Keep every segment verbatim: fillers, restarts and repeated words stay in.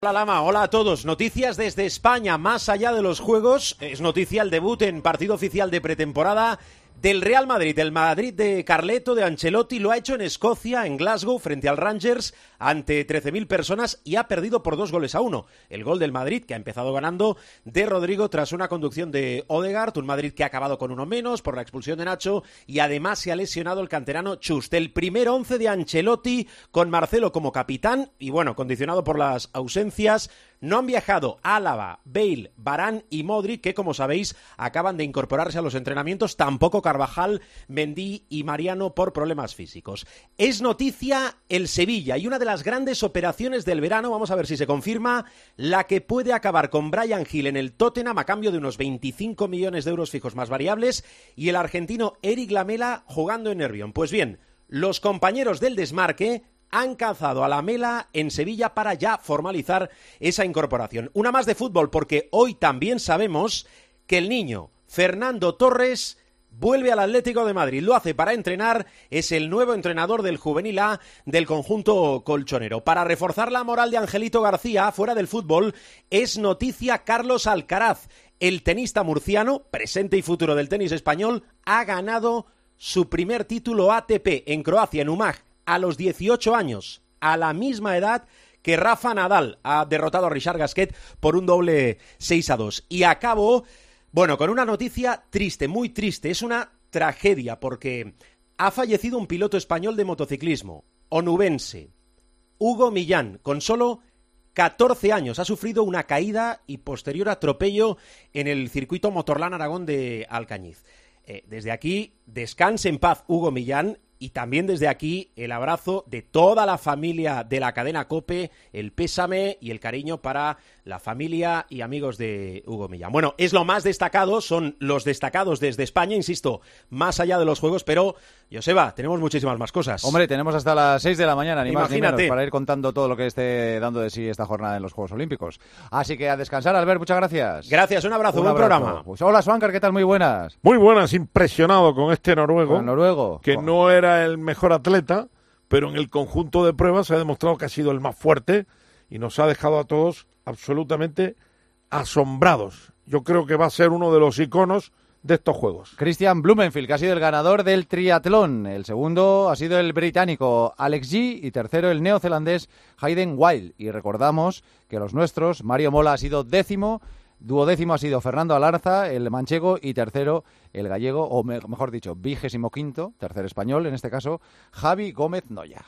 Hola Lama, hola a todos. Noticias desde España, más allá de los juegos. Es noticia el debut en partido oficial de pretemporada del Real Madrid. El Madrid de Carleto, de Ancelotti, lo ha hecho en Escocia, en Glasgow, frente al Rangers, ante trece mil personas y ha perdido por dos goles a uno. El gol del Madrid, que ha empezado ganando, de Rodrigo tras una conducción de Odegaard. Un Madrid que ha acabado con uno menos por la expulsión de Nacho y además se ha lesionado el canterano Chust. El primer once de Ancelotti con Marcelo como capitán y bueno, condicionado por las ausencias. No han viajado Álava, Bale, Varane y Modric, que como sabéis acaban de incorporarse a los entrenamientos, tampoco Carvajal, Mendy y Mariano por problemas físicos. Es noticia el Sevilla y una de las grandes operaciones del verano, vamos a ver si se confirma, la que puede acabar con Bryan Gil en el Tottenham a cambio de unos veinticinco millones de euros fijos más variables y el argentino Eric Lamela jugando en Nervión. Pues bien, los compañeros del Desmarque han cazado a Lamela en Sevilla para ya formalizar esa incorporación. Una más de fútbol, porque hoy también sabemos que el niño Fernando Torres vuelve al Atlético de Madrid. Lo hace para entrenar, es el nuevo entrenador del Juvenil A del conjunto colchonero. Para reforzar la moral de Angelito García, fuera del fútbol, es noticia Carlos Alcaraz. El tenista murciano, presente y futuro del tenis español, ha ganado su primer título A T P en Croacia, en Umag, a los dieciocho años, a la misma edad que Rafa Nadal. Ha derrotado a Richard Gasquet por un doble seis a dos. Y acabo, bueno, con una noticia triste, muy triste. Es una tragedia porque ha fallecido un piloto español de motociclismo, onubense, Hugo Millán, con solo catorce años. Ha sufrido una caída y posterior atropello en el circuito Motorland Aragón de Alcañiz. Eh, desde aquí, descanse en paz Hugo Millán. Y también desde aquí el abrazo de toda la familia de la cadena COPE, el pésame y el cariño para la familia y amigos de Hugo Millán. Bueno, es lo más destacado, son los destacados desde España, insisto, más allá de los juegos, pero, Joseba, tenemos muchísimas más cosas. Hombre, tenemos hasta las seis de la mañana, ni Imagínate. más ni menos, para ir contando todo lo que esté dando de sí esta jornada en los Juegos Olímpicos. Así que a descansar, Albert, muchas gracias. Gracias, un abrazo, un buen abrazo. programa. Pues hola, Swankar, ¿qué tal? Muy buenas. Muy buenas, impresionado con este noruego. ¿Con noruego? Que oh. no era el mejor atleta, pero en el conjunto de pruebas se ha demostrado que ha sido el más fuerte y nos ha dejado a todos absolutamente asombrados. Yo creo que va a ser uno de los iconos de estos Juegos. Christian Blumenfeld, que ha sido el ganador del triatlón. El segundo ha sido el británico Alex G y tercero el neozelandés Hayden Wilde. Y recordamos que los nuestros, Mario Mola ha sido décimo, duodécimo ha sido Fernando Alarza, el manchego, y tercero el gallego, o me, mejor dicho, vigésimo quinto, tercer español, en este caso, Javi Gómez Noya.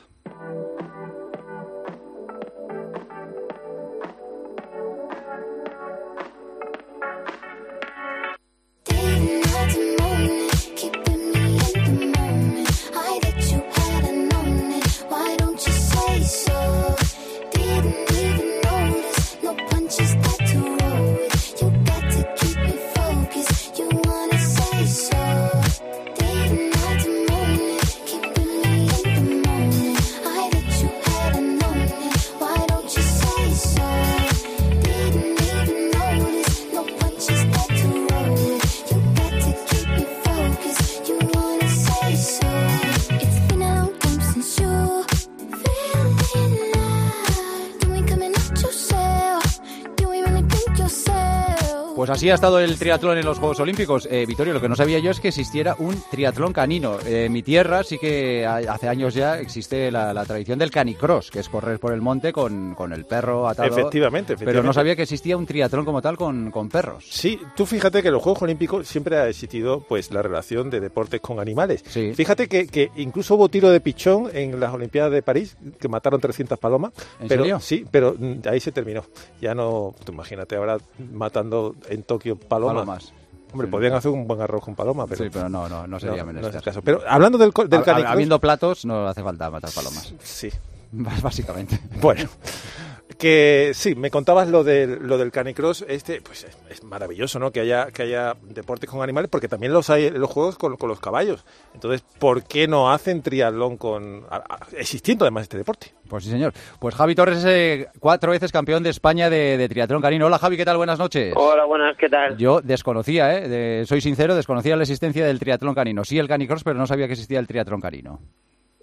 Pues así ha estado el triatlón en los Juegos Olímpicos. Eh, Vittorio, lo que no sabía yo es que existiera un triatlón canino. Eh, en mi tierra sí que hace años ya existe la, la tradición del canicross, que es correr por el monte con, con el perro atado. Efectivamente, efectivamente. Pero no sabía que existía un triatlón como tal con, con perros. Sí, tú fíjate que en los Juegos Olímpicos siempre ha existido pues la relación de deportes con animales. Sí. Fíjate que, que incluso hubo tiro de pichón en las Olimpiadas de París, que mataron trescientas palomas. ¿En pero, serio? Sí, pero ahí se terminó. Ya no, tú imagínate ahora matando en Tokio palomas. Palomas. Hombre, Sí, podrían no. hacer un buen arroz con paloma, pero... Sí, pero no, no, no sería no, menester. no es el caso. Pero hablando del, del Hab- canicross... Habiendo platos, no hace falta matar palomas. Sí. Básicamente. Bueno, que sí, me contabas lo del, lo del canicross, este, pues es, es maravilloso, ¿no? Que haya, que haya deportes con animales, porque también los hay en los juegos con, con los caballos. Entonces, ¿por qué no hacen triatlón con, a, a, existiendo además este deporte? Pues sí, señor. Pues Javi Torres es eh, cuatro veces campeón de España de, de triatlón canino. Hola, Javi, ¿qué tal? Buenas noches. Hola, buenas, ¿qué tal? Yo desconocía, ¿eh? De, soy sincero, desconocía la existencia del triatlón canino. Sí, el canicross, pero no sabía que existía el triatlón canino.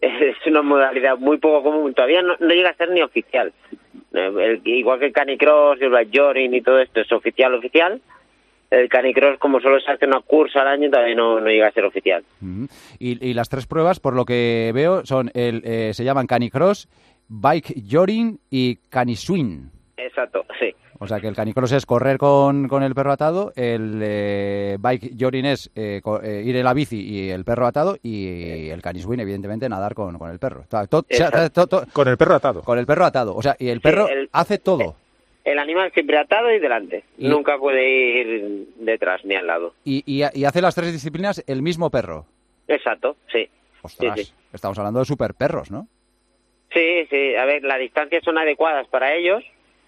es una modalidad muy poco común, todavía no, no llega a ser ni oficial. El, igual que el canicross, el blackjoring y todo esto es oficial, oficial. El canicross, como solo se hace una cursa al año, todavía no, no llega a ser oficial. Uh-huh. y, y las tres pruebas, por lo que veo, son el eh, se llaman canicross, bike joring y caniswing. Exacto, sí. O sea que el canicross es correr con, con el perro atado, el eh, bike joring es eh, co- eh, ir en la bici y el perro atado, y el caniswing, evidentemente, nadar con, con el perro. To- to- o sea, to- to- Con el perro atado. con el perro atado. O sea, y el perro Sí, el- hace todo. El animal siempre atado y delante. Y- Nunca puede ir detrás ni al lado. Y, y, y hace las tres disciplinas el mismo perro. Exacto, sí. Ostras, Sí, sí. estamos hablando de super perros, ¿no? Sí, sí. A ver, las distancias son adecuadas para ellos,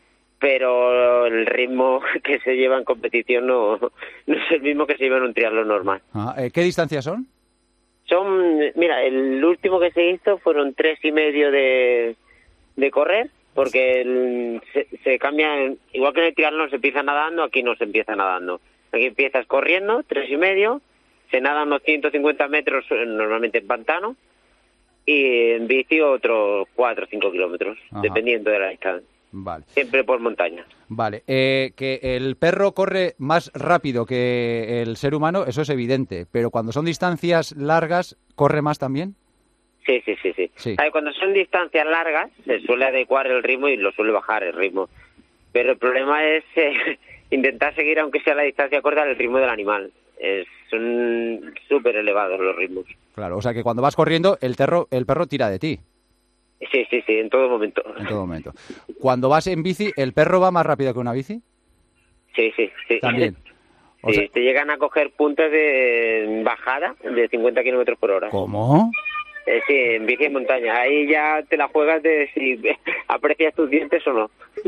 pero el ritmo que se lleva en competición no, no es el mismo que se lleva en un triatlón normal. Ah, eh, ¿Qué distancias son? Son, mira, el último que se hizo fueron tres y medio de, de correr, porque el- se, se cambia, igual que en el triatlón se empieza nadando, aquí no se empieza nadando. Aquí empiezas corriendo, tres y medio, se nada unos ciento cincuenta metros, eh, normalmente en pantano, y en bici otros cuatro o cinco kilómetros, Ajá. dependiendo de la distancia. Vale. Siempre por montaña. Vale, eh, que el perro corre más rápido que el ser humano, eso es evidente, pero cuando son distancias largas, ¿corre más también? Sí, sí, sí, sí. Sí. A ver, cuando son distancias largas, se suele adecuar el ritmo y lo suele bajar el ritmo. Pero el problema es eh, intentar seguir, aunque sea la distancia corta, el ritmo del animal. Es, son súper elevados los ritmos. Claro, o sea que cuando vas corriendo, el, terro, el perro tira de ti Sí, sí, sí, en todo momento. en todo momento. Cuando vas en bici, ¿el perro va más rápido que una bici? Sí, sí, sí. También. O Sí, sea, te llegan a coger puntos de bajada de cincuenta kilómetros por hora. ¿cómo? Eh, sí, en bici en montaña. Ahí ya te la juegas de si aprecias tus dientes o no.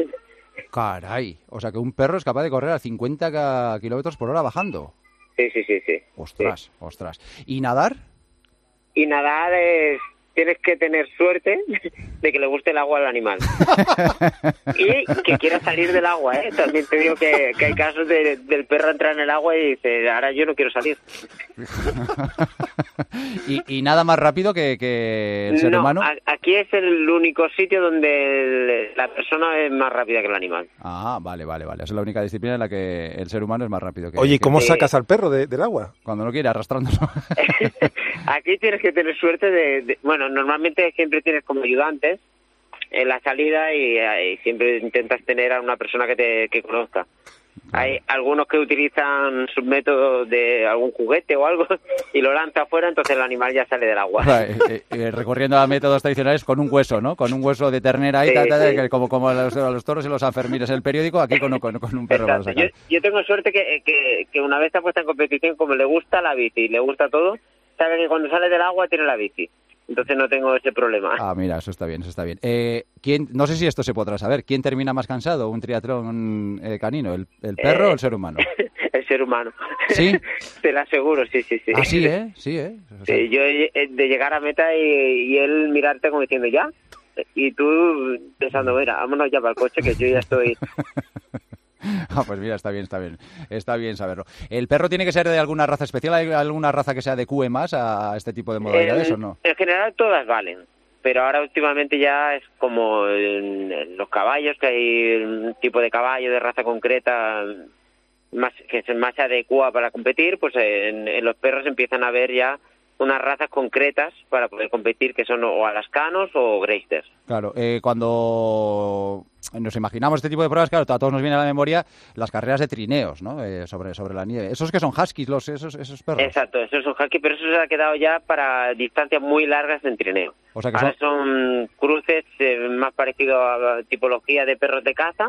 Caray, o sea que un perro es capaz de correr a cincuenta ca- kilómetros por hora bajando. Sí, sí, sí, sí. Ostras, Sí. ostras. ¿Y nadar? Y nadar es... Tienes que tener suerte de que le guste el agua al animal. Y que quiera salir del agua, ¿eh? También te digo que, que hay casos de, del perro entrar en el agua y dice, ahora yo no quiero salir. ¿Y, y nada más rápido que, que el ser no, humano? a- aquí es el único sitio donde el- la persona es más rápida que el animal. Ah, vale, vale, vale. Esa es la única disciplina en la que el ser humano es más rápido que... Oye, ¿y que- cómo Sí. sacas al perro de- del agua? Cuando no quiere, arrastrándolo. Aquí tienes que tener suerte de, de- bueno, normalmente siempre tienes como ayudantes en la salida y, eh, y siempre intentas tener a una persona que te que conozca. Hay algunos que utilizan sus métodos de algún juguete o algo y lo lanza afuera, entonces el animal ya sale del agua. Eh, eh, eh, recorriendo a métodos tradicionales con un hueso, ¿no? Con un hueso de ternera ahí, Sí, ta, ta, ta, sí. que como, como a los, a los toros y los alfermines en el periódico, aquí con, con, con un perro para Exacto. Yo, sacar. yo tengo suerte que, que, que una vez está puesta en competición, como le gusta la bici y le gusta todo, sabe que cuando sale del agua tiene la bici. Entonces no tengo ese problema. Ah, mira, eso está bien, eso está bien. Eh, ¿quién, no sé si esto se podrá saber. ¿Quién termina más cansado un triatlón eh, canino? ¿El, el perro Eh, o el ser humano? El ser humano. ¿Sí? Te lo aseguro, sí, sí, sí. Ah, sí, ¿eh? Sí, ¿eh? O sea, Sí, yo eh, de llegar a meta y, y él mirarte como diciendo, ¿ya? Y tú pensando, mira, vámonos ya para el coche que yo ya estoy... Ah, pues mira, está bien, está bien. Está bien saberlo. ¿El perro tiene que ser de alguna raza especial? ¿Hay alguna raza que se adecue más a este tipo de modalidades en, o no? en general todas valen, pero ahora últimamente ya es como en, en los caballos, que hay un tipo de caballo de raza concreta más que se más se adecua para competir, pues en, en los perros empiezan a haber ya unas razas concretas para poder competir, que son o alascanos o greysters. Claro, eh, cuando nos imaginamos este tipo de pruebas, claro, a todos nos viene a la memoria las carreras de trineos, ¿no? Eh, sobre, sobre la nieve. ¿Esos que son huskies, los, esos, esos perros? Exacto, esos son husky, pero eso se ha quedado ya para distancias muy largas en trineo. O sea que Ahora son... son cruces eh, más parecidos a la tipología de perros de caza,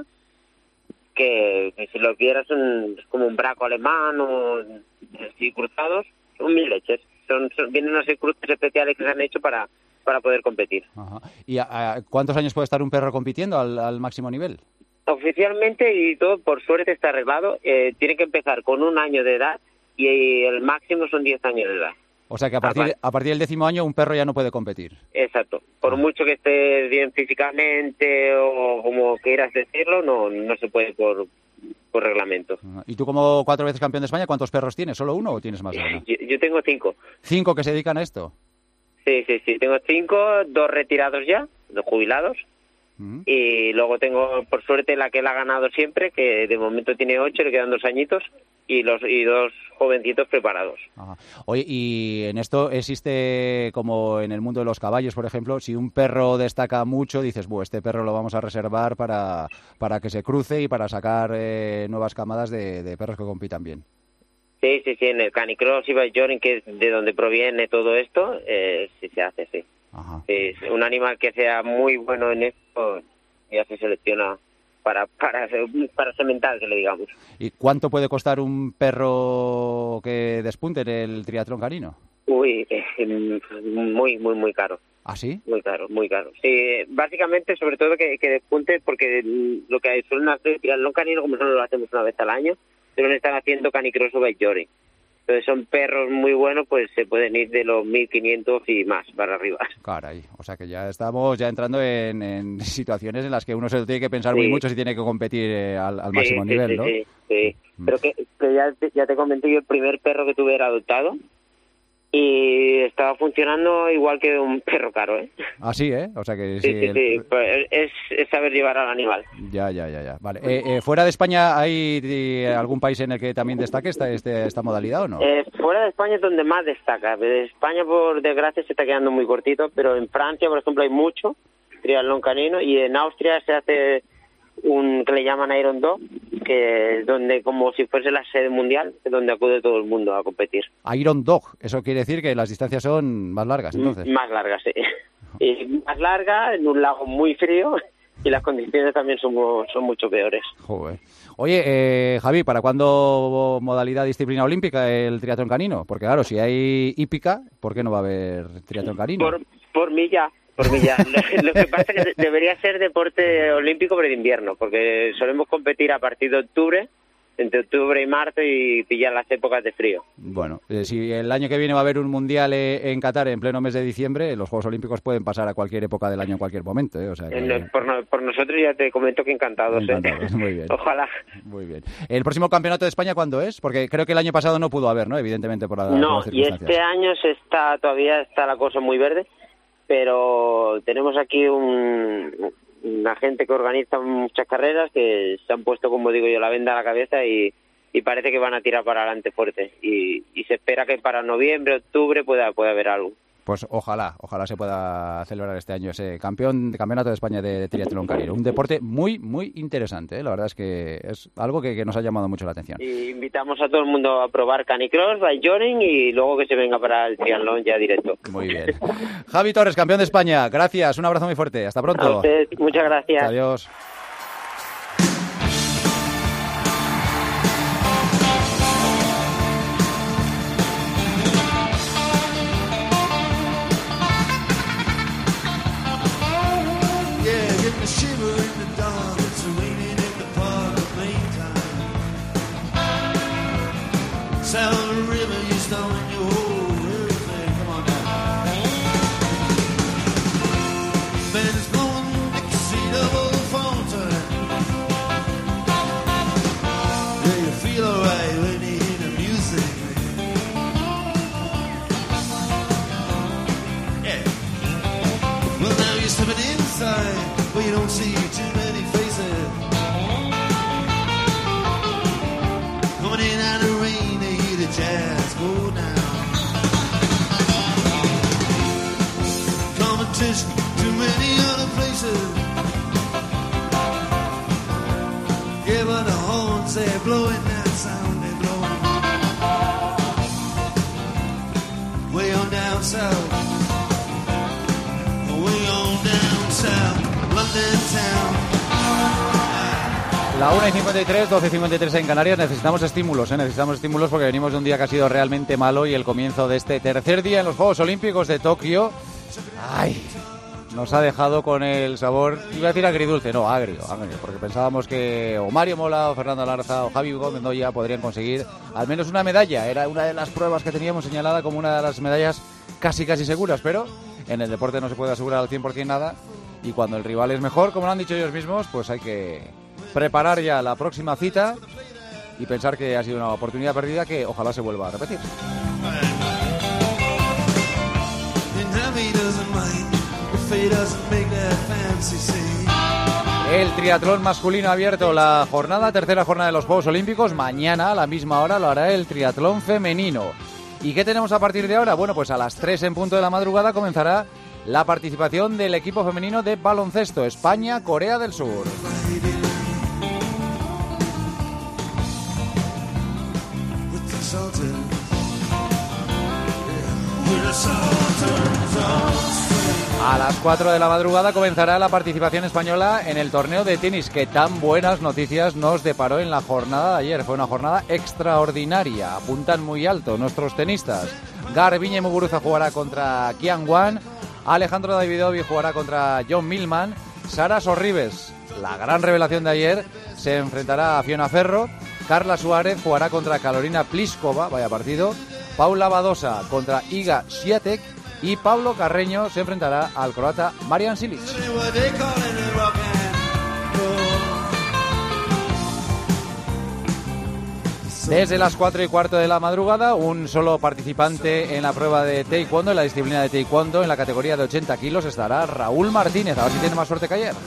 que, que si lo vieras son es como un braco alemán o así cruzados, son mil leches. Son, son, vienen a ser cruces especiales que se han hecho para, para poder competir. Ajá. ¿Y a, a cuántos años puede estar un perro compitiendo al, al máximo nivel? Oficialmente, y todo por suerte está arreglado, eh, tiene que empezar con un año de edad y el máximo son diez años de edad. O sea que a partir, Ah, vale. a partir del décimo año un perro ya no puede competir. Exacto. Por Ah. mucho que esté bien físicamente o como quieras decirlo, no no se puede por, por reglamento. Ajá. ¿Y tú como cuatro veces campeón de España, cuántos perros tienes? ¿Solo uno o tienes más de uno? Yo, yo tengo cinco. ¿Cinco que se dedican a esto? Sí, sí, sí. Tengo cinco, dos retirados ya, dos jubilados. Uh-huh. Y luego tengo, por suerte, la que la ha ganado siempre, que de momento tiene ocho, le quedan dos añitos. Y los y dos jovencitos preparados. Ajá. Oye, y en esto existe, como en el mundo de los caballos, por ejemplo, si un perro destaca mucho, dices, bueno, este perro lo vamos a reservar para, para que se cruce y para sacar eh, nuevas camadas de, de perros que compitan bien. Sí, sí, sí, en el Canicross y Bajorring, que es de donde proviene todo esto, eh, sí se hace, sí. Ajá. Sí, un animal que sea muy bueno en esto ya se selecciona para para para cementar, que le digamos. ¿Y cuánto puede costar un perro que despunte en el triatlón canino? Uy, eh, muy, muy, muy caro. ¿Ah, sí? Muy caro, muy caro. Sí, básicamente, sobre todo que, que despunte, porque lo que suelen hacer triatlón canino, como solo lo hacemos una vez al año, suelen estar haciendo Canicross o Bajorring. Entonces son perros muy buenos, pues se pueden ir de los mil quinientos y más para arriba. Caray, o sea que ya estamos ya entrando en, en situaciones en las que uno se lo tiene que pensar sí. muy mucho si tiene que competir eh, al, al máximo sí, nivel, sí, ¿no? Sí, sí, mm. Pero que, que ya, te, ya te comenté que el primer perro que tuve era adoptado y estaba funcionando igual que un perro caro, ¿eh? Ah, sí, ¿eh? O sea que sí, sí, sí, el... sí. Pues es, es saber llevar al animal. Ya, ya, ya, ya. Vale. Eh, eh, ¿Fuera de España hay eh, algún país en el que también destaque esta, este, esta modalidad o no? Eh, fuera de España es donde más destaca. De España, por desgracia, se está quedando muy cortito, pero en Francia, por ejemplo, hay mucho triatlón canino y en Austria se hace un que le llaman Iron Dog, que es donde, como si fuese la sede mundial, es donde acude todo el mundo a competir. Iron Dog, eso quiere decir que las distancias son más largas, entonces. Más largas, sí. Y más larga, en un lago muy frío, y las condiciones también son, son mucho peores. Joder. Oye, eh, Javi, ¿para cuándo modalidad disciplina olímpica el triatlón canino? Porque claro, si hay hípica, ¿por qué no va a haber triatlón canino? Por, por mí ya. Por mí ya. Lo, lo que pasa es que debería ser deporte olímpico, pero de invierno, porque solemos competir a partir de octubre, entre octubre y marzo, y pillar las épocas de frío. Bueno, eh, si el año que viene va a haber un mundial eh, en Qatar en pleno mes de diciembre, los Juegos Olímpicos pueden pasar a cualquier época del año en cualquier momento. Eh, o sea que... en, por, no, por nosotros ya te comento que encantados. encantados ¿eh? Muy bien. Ojalá. Muy bien. ¿El próximo campeonato de España cuándo es? Porque creo que el año pasado no pudo haber, ¿no? Evidentemente por, la, no, por las circunstancias. No, y este año se está todavía está la cosa muy verde, pero tenemos aquí un, una gente que organiza muchas carreras que se han puesto, como digo yo, la venda a la cabeza y, y parece que van a tirar para adelante fuerte. Y, y se espera que para noviembre, octubre pueda, pueda haber algo. Pues ojalá, ojalá se pueda celebrar este año ese campeón campeonato de España de, de triatlón canino. Un deporte muy, muy interesante, ¿eh? La verdad es que es algo que, que nos ha llamado mucho la atención. Y invitamos a todo el mundo a probar Canicross, Bajorring y luego que se venga para el triatlón ya directo. Muy bien. Javi Torres, campeón de España. Gracias, un abrazo muy fuerte. Hasta pronto. A usted, muchas gracias. Adiós. La una y cincuenta y tres, doce y cincuenta y tres en Canarias. Necesitamos estímulos, ¿eh? Necesitamos estímulos porque venimos de un día que ha sido realmente malo y el comienzo de este tercer día en los Juegos Olímpicos de Tokio, ay, nos ha dejado con el sabor, iba a decir agridulce, no, agrio, agrio, porque pensábamos que o Mario Mola, o Fernando Alarza, o Javi Gómez Noya podrían conseguir al menos una medalla. Era una de las pruebas que teníamos señalada como una de las medallas casi casi seguras, pero en el deporte no se puede asegurar al cien por ciento nada, y cuando el rival es mejor, como lo han dicho ellos mismos, pues hay que preparar ya la próxima cita y pensar que ha sido una oportunidad perdida que ojalá se vuelva a repetir. El triatlón masculino ha abierto la jornada, tercera jornada de los Juegos Olímpicos. Mañana a la misma hora lo hará el triatlón femenino. ¿Y qué tenemos a partir de ahora? Bueno, pues a las tres en punto de la madrugada comenzará la participación del equipo femenino de baloncesto, España-Corea del Sur. A las cuatro de la madrugada comenzará la participación española en el torneo de tenis que tan buenas noticias nos deparó en la jornada de ayer. Fue una jornada extraordinaria, apuntan muy alto nuestros tenistas. Garbiñe Muguruza jugará contra Qian Wan, Alejandro Davidovic jugará contra John Millman, Sara Sorribes, la gran revelación de ayer, se enfrentará a Fiona Ferro, Carla Suárez jugará contra Carolina Pliskova, vaya partido, Paula Badosa contra Iga Swiatek y Pablo Carreño se enfrentará al croata Marian Cilic. Desde las cuatro y cuarto de la madrugada, un solo participante en la prueba de taekwondo, en la disciplina de taekwondo, en la categoría de ochenta kilos, estará Raúl Martínez, a ver si tiene más suerte que ayer.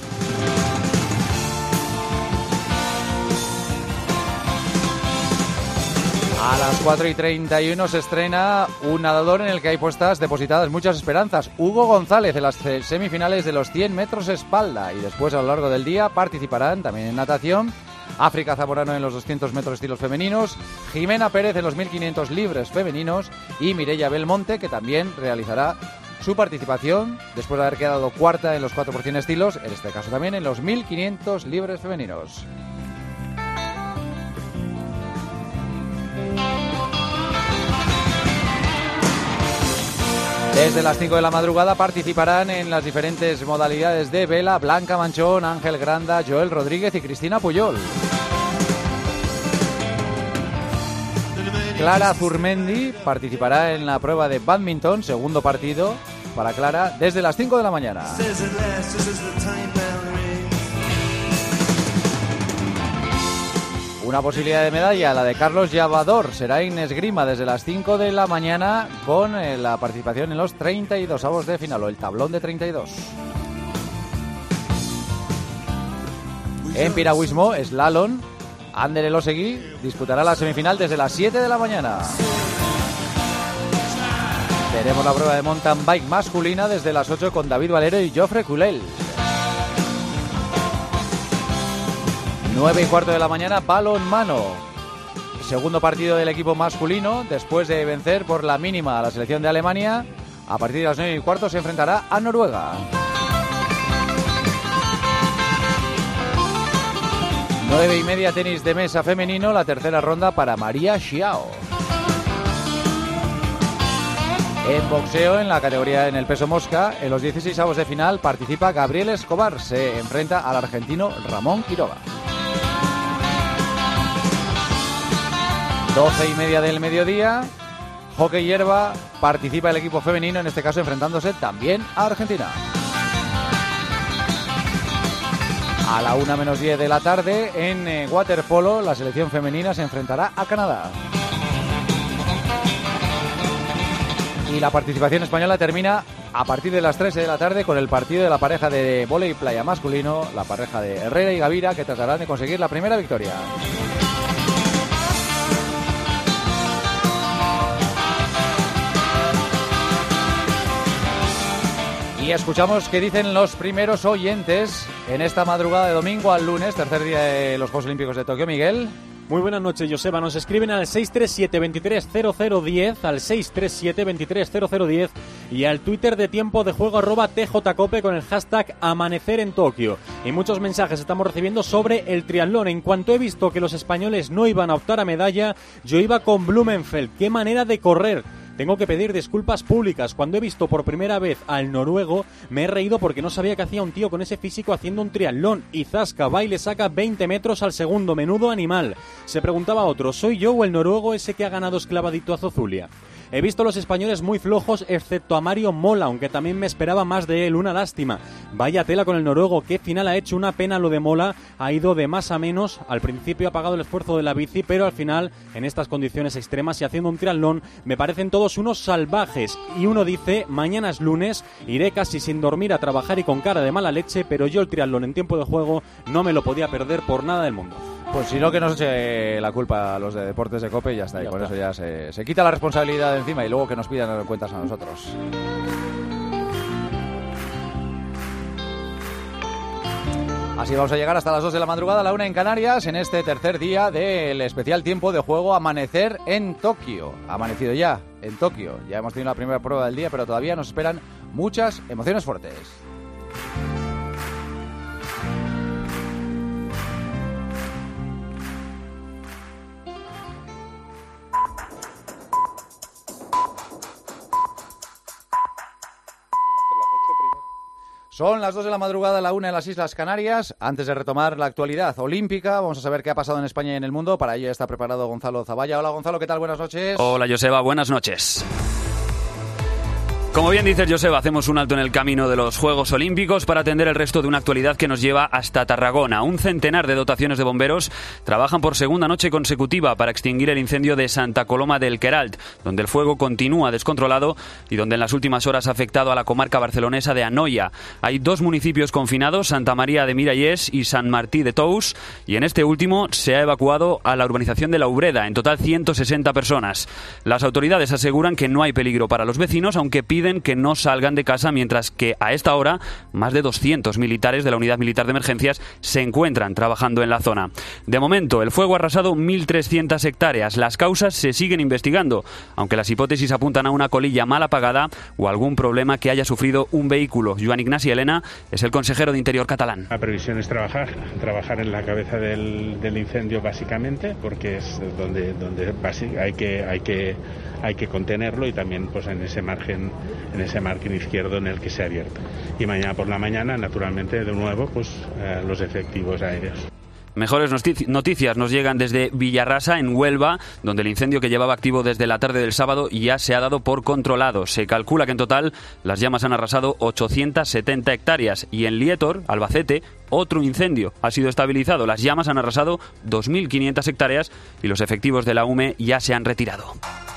A las cuatro y treinta y uno se estrena un nadador en el que hay puestas depositadas muchas esperanzas. Hugo González en las semifinales de los cien metros espalda. Y después a lo largo del día participarán también en natación África Zamorano en los doscientos metros estilos femeninos, Jimena Pérez en los mil quinientos libres femeninos y Mireia Belmonte, que también realizará su participación después de haber quedado cuarta en los cuatro por cien estilos, en este caso también en los mil quinientos libres femeninos. Desde las cinco de la madrugada participarán en las diferentes modalidades de vela Blanca Manchón, Ángel Granda, Joel Rodríguez y Cristina Puyol. Clara Zurmendi participará en la prueba de bádminton, segundo partido para Clara, desde las cinco de la mañana. Una posibilidad de medalla, la de Carlos Llavador, será en esgrima desde las cinco de la mañana con eh, la participación en los treinta y dos avos de final, o el tablón de treinta y dos. En piragüismo, slalom, Ander Elosegui disputará la semifinal desde las siete de la mañana. Veremos la prueba de mountain bike masculina desde las ocho con David Valero y Jofre Culel. nueve y cuarto de la mañana, balonmano. Segundo partido del equipo masculino, después de vencer por la mínima a la selección de Alemania. A partir de las nueve y cuarto se enfrentará a Noruega. Nueve y media, tenis de mesa femenino, la tercera ronda para María Xiao. En boxeo, en la categoría en el peso mosca, en los dieciséis avos de final participa Gabriel Escobar. Se enfrenta al argentino Ramón Quiroga. doce y media del mediodía, hockey hierba, participa el equipo femenino, en este caso enfrentándose también a Argentina. A la una menos diez de la tarde, en eh, waterpolo, la selección femenina se enfrentará a Canadá. Y la participación española termina a partir de las tres de la tarde con el partido de la pareja de vóley playa masculino, la pareja de Herrera y Gavira, que tratarán de conseguir la primera victoria. Y escuchamos qué dicen los primeros oyentes en esta madrugada de domingo al lunes, tercer día de los Juegos Olímpicos de Tokio. Miguel. Muy buenas noches, Joseba. Nos escriben al seis tres siete, veintitrés cero cero diez, al seis tres siete, veintitrés cero cero diez y al Twitter de Tiempo de Juego arroba tjcope con el hashtag Amanecer en Tokio. Y muchos mensajes estamos recibiendo sobre el triatlón. En cuanto he visto que los españoles no iban a optar a medalla, yo iba con Blumenfeld. ¡Qué manera de correr! Tengo que pedir disculpas públicas. Cuando he visto por primera vez al noruego, me he reído porque no sabía que hacía un tío con ese físico haciendo un triatlón. Y zasca, va y le saca veinte metros al segundo. Menudo animal. Se preguntaba otro, ¿soy yo o el noruego ese que ha ganado esclavadito a Zozulia? He visto a los españoles muy flojos, excepto a Mario Mola, aunque también me esperaba más de él, una lástima. Vaya tela con el noruego, qué final ha hecho, una pena lo de Mola, ha ido de más a menos, al principio ha pagado el esfuerzo de la bici, pero al final, en estas condiciones extremas y haciendo un triatlón, me parecen todos unos salvajes. Y uno dice, mañana es lunes, iré casi sin dormir a trabajar y con cara de mala leche, pero yo el triatlón en tiempo de juego no me lo podía perder por nada del mundo. Pues si no, que nos eche la culpa a los de Deportes de COPE y ya está. Y Ya con está. eso ya se, se quita la responsabilidad de encima y luego que nos pidan cuentas a nosotros. Así vamos a llegar hasta las dos de la madrugada, a la una en Canarias, en este tercer día del especial tiempo de juego Amanecer en Tokio. Ha amanecido ya en Tokio. Ya hemos tenido la primera prueba del día, pero todavía nos esperan muchas emociones fuertes. Son las dos de la madrugada, la una en las Islas Canarias. Antes de retomar la actualidad olímpica, vamos a saber qué ha pasado en España y en el mundo. Para ello está preparado Gonzalo Zavalla. Hola Gonzalo, ¿qué tal? Buenas noches. Hola Joseba, buenas noches. Como bien dices, Joseba, hacemos un alto en el camino de los Juegos Olímpicos para atender el resto de una actualidad que nos lleva hasta Tarragona. Un centenar de dotaciones de bomberos trabajan por segunda noche consecutiva para extinguir el incendio de Santa Coloma del Queralt, donde el fuego continúa descontrolado y donde en las últimas horas ha afectado a la comarca barcelonesa de Anoia. Hay dos municipios confinados, Santa María de Mirallés y San Martí de Tous, y en este último se ha evacuado a la urbanización de La Ubreda, en total ciento sesenta personas. Las autoridades aseguran que no hay peligro para los vecinos, aunque piden que no salgan de casa, mientras que a esta hora más de doscientos militares de la Unidad Militar de Emergencias se encuentran trabajando en la zona. De momento, el fuego ha arrasado mil trescientas hectáreas. Las causas se siguen investigando, aunque las hipótesis apuntan a una colilla mal apagada o algún problema que haya sufrido un vehículo. Joan Ignasi Elena es el consejero de Interior catalán. La previsión es trabajar, trabajar en la cabeza del, del incendio básicamente, porque es donde, donde hay que, hay que, hay que contenerlo, y también pues en ese margen, en ese margen izquierdo en el que se ha abierto. Y mañana por la mañana, naturalmente, de nuevo, pues eh, los efectivos aéreos. Mejores noticias nos llegan desde Villarrasa, en Huelva, donde el incendio que llevaba activo desde la tarde del sábado ya se ha dado por controlado. Se calcula que en total las llamas han arrasado ochocientas setenta hectáreas. Y en Lietor, Albacete, otro incendio ha sido estabilizado. Las llamas han arrasado dos mil quinientas hectáreas y los efectivos de la U M E ya se han retirado.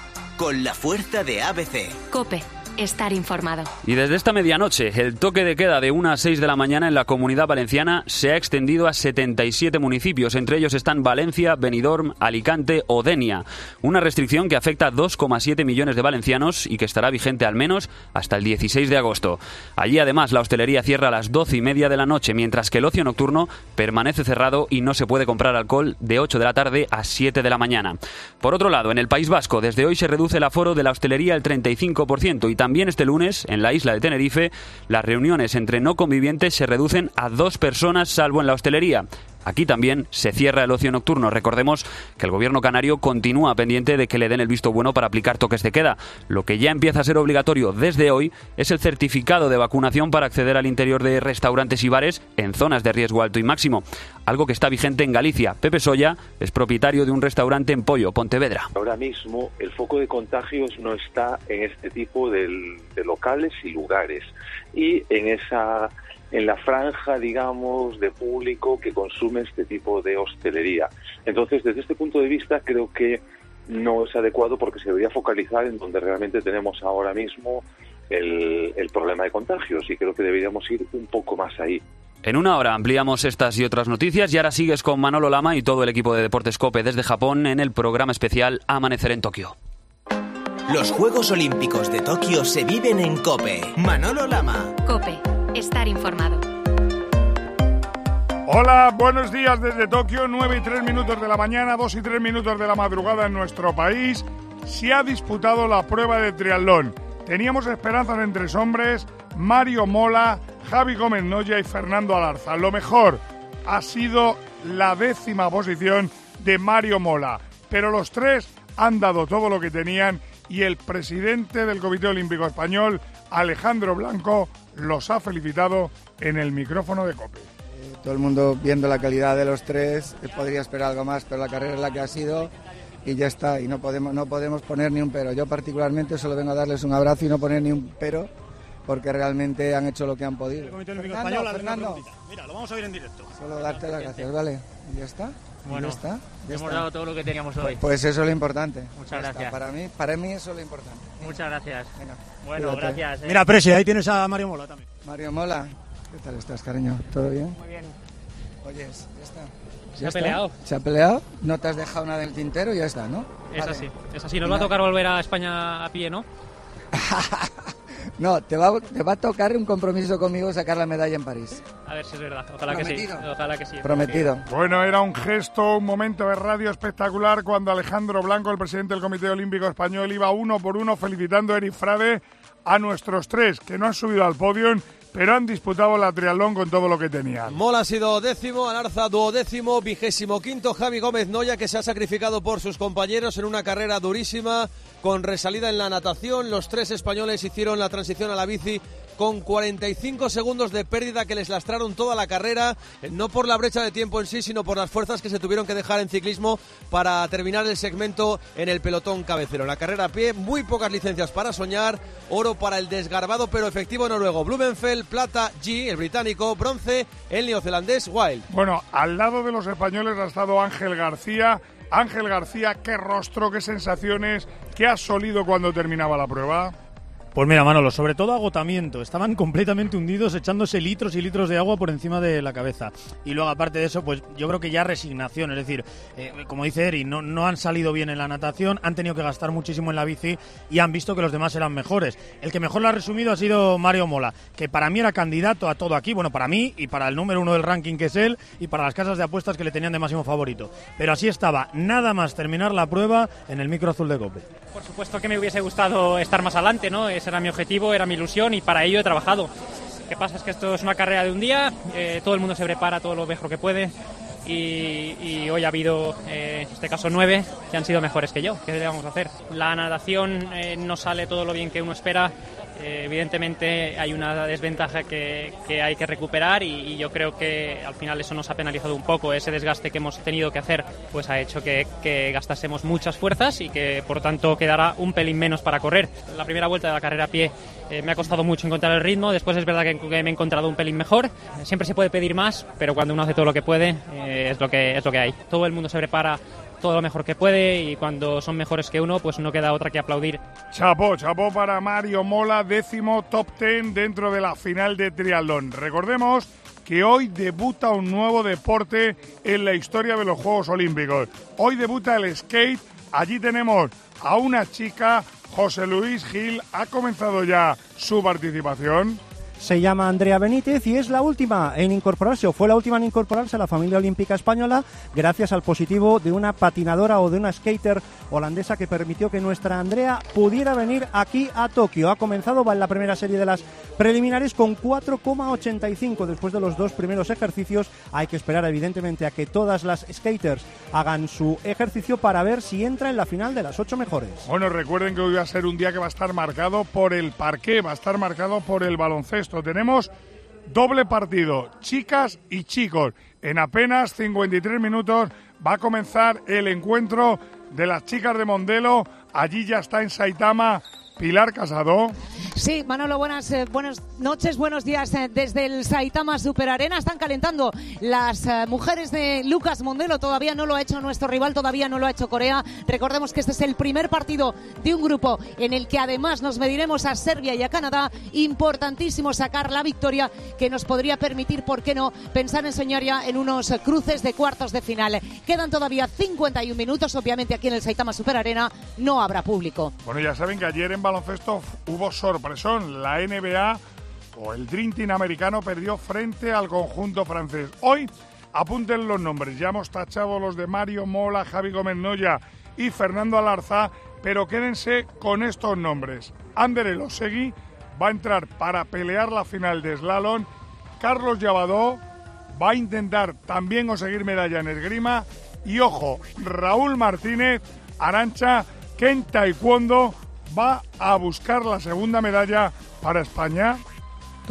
Con la fuerza de A B C. COPE. Estar informado. Y desde esta medianoche, el toque de queda de una a seis de la mañana en la Comunidad Valenciana se ha extendido a setenta y siete municipios. Entre ellos están Valencia, Benidorm, Alicante o Denia. Una restricción que afecta a dos coma siete millones de valencianos y que estará vigente al menos hasta el dieciséis de agosto. Allí, además, la hostelería cierra a las doce y media de la noche, mientras que el ocio nocturno permanece cerrado y no se puede comprar alcohol de ocho de la tarde a siete de la mañana. Por otro lado, en el País Vasco, desde hoy se reduce el aforo de la hostelería al treinta y cinco por ciento y también este lunes, en la isla de Tenerife, las reuniones entre no convivientes se reducen a dos personas, salvo en la hostelería. Aquí también se cierra el ocio nocturno. Recordemos que el gobierno canario continúa pendiente de que le den el visto bueno para aplicar toques de queda. Lo que ya empieza a ser obligatorio desde hoy es el certificado de vacunación para acceder al interior de restaurantes y bares en zonas de riesgo alto y máximo. Algo que está vigente en Galicia. Pepe Soya es propietario de un restaurante en Pollo, Pontevedra. Ahora mismo el foco de contagios no está en este tipo de, de locales y lugares y en esa... en la franja, digamos, de público que consume este tipo de hostelería. Entonces, desde este punto de vista, creo que no es adecuado porque se debería focalizar en donde realmente tenemos ahora mismo el, el problema de contagios y creo que deberíamos ir un poco más ahí. En una hora ampliamos estas y otras noticias y ahora sigues con Manolo Lama y todo el equipo de Deportes COPE desde Japón en el programa especial Amanecer en Tokio. Los Juegos Olímpicos de Tokio se viven en COPE. Manolo Lama. COPE. Estar informado. Hola, buenos días desde Tokio, nueve y tres minutos de la mañana, dos y tres minutos de la madrugada en nuestro país. Se ha disputado la prueba de triatlón. Teníamos esperanzas en tres hombres, Mario Mola, Javi Gómez Noya y Fernando Alarza. Lo mejor ha sido la décima posición de Mario Mola, pero los tres han dado todo lo que tenían y el presidente del Comité Olímpico Español, Alejandro Blanco, los ha felicitado en el micrófono de COPE. Eh, todo el mundo viendo la calidad de los tres, eh, podría esperar algo más, pero la carrera es la que ha sido. y ya está, y no podemos, no podemos poner ni un pero. Yo particularmente solo vengo a darles un abrazo y no poner ni un pero, porque realmente han hecho lo que han podido. El Comité Olímpico Fernando, Español, Fernando. Mira, lo vamos a ver en directo. Solo darte las gracias, ¿vale? ¿Y ya está? Bueno, ¿Ya está? ¿Ya hemos está? dado todo lo que teníamos hoy. Pues eso es lo importante. Muchas Ya gracias. está. Para mí, para mí eso es lo importante. Muchas gracias. Venga, bueno, cuídate. gracias. ¿eh? Mira, Presi, ahí tienes a Mario Mola también. Mario Mola, ¿qué tal estás, cariño? ¿Todo bien? Muy bien. Oye, ya está. Se ¿Ya ha está? peleado. ¿Se ha peleado? ¿No te has dejado nada del tintero? Ya está, ¿no? Es Vale. así, es así. Nos va a tocar volver a España a pie, ¿no? No, te va, te va a tocar un compromiso conmigo sacar la medalla en París. A ver si es verdad. Ojalá que sí. Prometido. Ojalá que sí. Prometido. Bueno, era un gesto, un momento de radio espectacular cuando Alejandro Blanco, el presidente del Comité Olímpico Español, iba uno por uno felicitando a Eric Frade, a nuestros tres que no han subido al podio, pero han disputado la triatlón con todo lo que tenían. Mola ha sido décimo, Alarza duodécimo, vigésimo quinto, Javi Gómez Noya, que se ha sacrificado por sus compañeros en una carrera durísima, con resalida en la natación. Los tres españoles hicieron la transición a la bici con cuarenta y cinco segundos de pérdida que les lastraron toda la carrera, no por la brecha de tiempo en sí, sino por las fuerzas que se tuvieron que dejar en ciclismo para terminar el segmento en el pelotón cabecero. En la carrera a pie, muy pocas licencias para soñar, oro para el desgarbado pero efectivo noruego Blumenfeld, plata G, el británico, bronce el neozelandés Wild. Bueno, al lado de los españoles ha estado Ángel García. Ángel García, qué rostro, qué sensaciones, qué has solido cuando terminaba la prueba. Pues mira, Manolo, sobre todo agotamiento. Estaban completamente hundidos, echándose litros y litros de agua por encima de la cabeza. Y luego, aparte de eso, pues yo creo que ya resignación. Es decir, eh, como dice Eri, no, no han salido bien en la natación, han tenido que gastar muchísimo en la bici y han visto que los demás eran mejores. El que mejor lo ha resumido ha sido Mario Mola, que para mí era candidato a todo aquí. Bueno, para mí y para el número uno del ranking que es él y para las casas de apuestas que le tenían de máximo favorito. Pero así estaba, nada más terminar la prueba en el micro azul de COPE. Por supuesto que me hubiese gustado estar más adelante, ¿no? Ese era mi objetivo, era mi ilusión y para ello he trabajado. Lo que pasa es que esto es una carrera de un día, eh, todo el mundo se prepara todo lo mejor que puede y, y hoy ha habido, eh, en este caso, nueve que han sido mejores que yo. ¿Qué le vamos a hacer? La natación eh, no sale todo lo bien que uno espera. Eh, evidentemente hay una desventaja que, que hay que recuperar y, y yo creo que al final eso nos ha penalizado un poco. Ese desgaste que hemos tenido que hacer pues ha hecho que, que gastásemos muchas fuerzas y que por tanto quedará un pelín menos para correr. La primera vuelta de la carrera a pie eh, me ha costado mucho encontrar el ritmo, después es verdad que, que me he encontrado un pelín mejor. Siempre se puede pedir más, pero cuando uno hace todo lo que puede eh, es, lo que, es lo que hay. Todo el mundo se prepara todo lo mejor que puede y cuando son mejores que uno pues no queda otra que aplaudir. Chapó, chapó para Mario Mola, décimo top ten dentro de la final de triatlón. Recordemos que hoy debuta un nuevo deporte en la historia de los Juegos Olímpicos. Hoy debuta el skate, allí tenemos a una chica, José Luis Gil, ha comenzado ya su participación. Se llama Andrea Benítez y es la última en incorporarse, o fue la última en incorporarse a la familia olímpica española, gracias al positivo de una patinadora o de una skater holandesa que permitió que nuestra Andrea pudiera venir aquí a Tokio. Ha comenzado, va en la primera serie de las preliminares con cuatro coma ochenta y cinco después de los dos primeros ejercicios. Hay que esperar evidentemente a que todas las skaters hagan su ejercicio para ver si entra en la final de las ocho mejores. Bueno, recuerden que hoy va a ser un día que va a estar marcado por el parqué, va a estar marcado por el baloncesto. Tenemos doble partido, chicas y chicos. En apenas cincuenta y tres minutos va a comenzar el encuentro de las chicas de Mondelo. Allí ya está en Saitama Pilar Casado. Sí, Manolo, buenas, eh, buenas noches, buenos días eh, desde el Saitama Super Arena. Están calentando las eh, mujeres de Lucas Mondelo. Todavía no lo ha hecho nuestro rival, todavía no lo ha hecho Corea. Recordemos que este es el primer partido de un grupo en el que además nos mediremos a Serbia y a Canadá. Importantísimo sacar la victoria que nos podría permitir, ¿por qué no?, pensar en soñar ya en unos eh, cruces de cuartos de final. Quedan todavía cincuenta y un minutos. Obviamente aquí en el Saitama Super Arena no habrá público. Bueno, ya saben que ayer en baloncesto hubo sorpresón. La N B A o el Dream Team americano perdió frente al conjunto francés. Hoy apunten los nombres. Ya hemos tachado los de Mario Mola, Javi Gómez Noya y Fernando Alarza, pero quédense con estos nombres. Ander Elosegui va a entrar para pelear la final de slalom. Carlos Llavadó va a intentar también conseguir medalla en esgrima. Y ojo, Raúl Martínez Arantxa, que en taekwondo va a buscar la segunda medalla para España.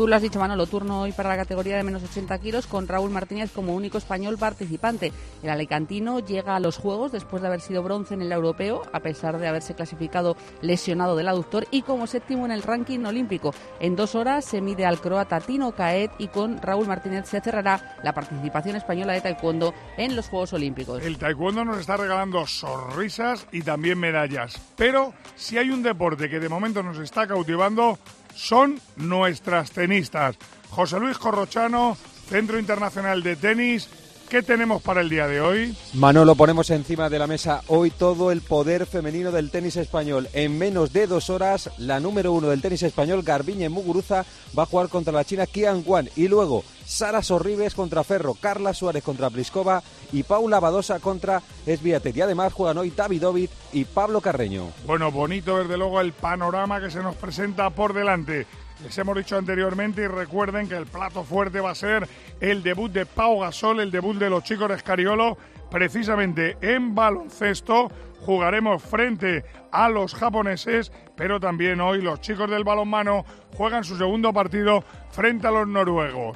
Tú lo has dicho, Manolo, turno hoy para la categoría de menos ochenta kilos con Raúl Martínez como único español participante. El alicantino llega a los Juegos después de haber sido bronce en el europeo, a pesar de haberse clasificado lesionado del aductor, y como séptimo en el ranking olímpico. En dos horas se mide al croata Tino Caet y con Raúl Martínez se cerrará la participación española de taekwondo en los Juegos Olímpicos. El taekwondo nos está regalando sonrisas y también medallas, pero si hay un deporte que de momento nos está cautivando son nuestras tenistas. José Luis Corrochano, Centro Internacional de Tenis, ¿qué tenemos para el día de hoy? Manolo, ponemos encima de la mesa hoy todo el poder femenino del tenis español. En menos de dos horas, la número uno del tenis español, Garbiñe Muguruza, va a jugar contra la china Qian Guan. Y luego, Sara Sorribes contra Ferro, Carla Suárez contra Pliskova y Paula Badosa contra Swiatek. Y además juegan hoy Davidovich y Pablo Carreño. Bueno, bonito desde luego el panorama que se nos presenta por delante. Les hemos dicho anteriormente y recuerden que el plato fuerte va a ser el debut de Pau Gasol, el debut de los chicos de Escariolo, precisamente en baloncesto. Jugaremos frente a los japoneses, pero también hoy los chicos del balonmano juegan su segundo partido frente a los noruegos.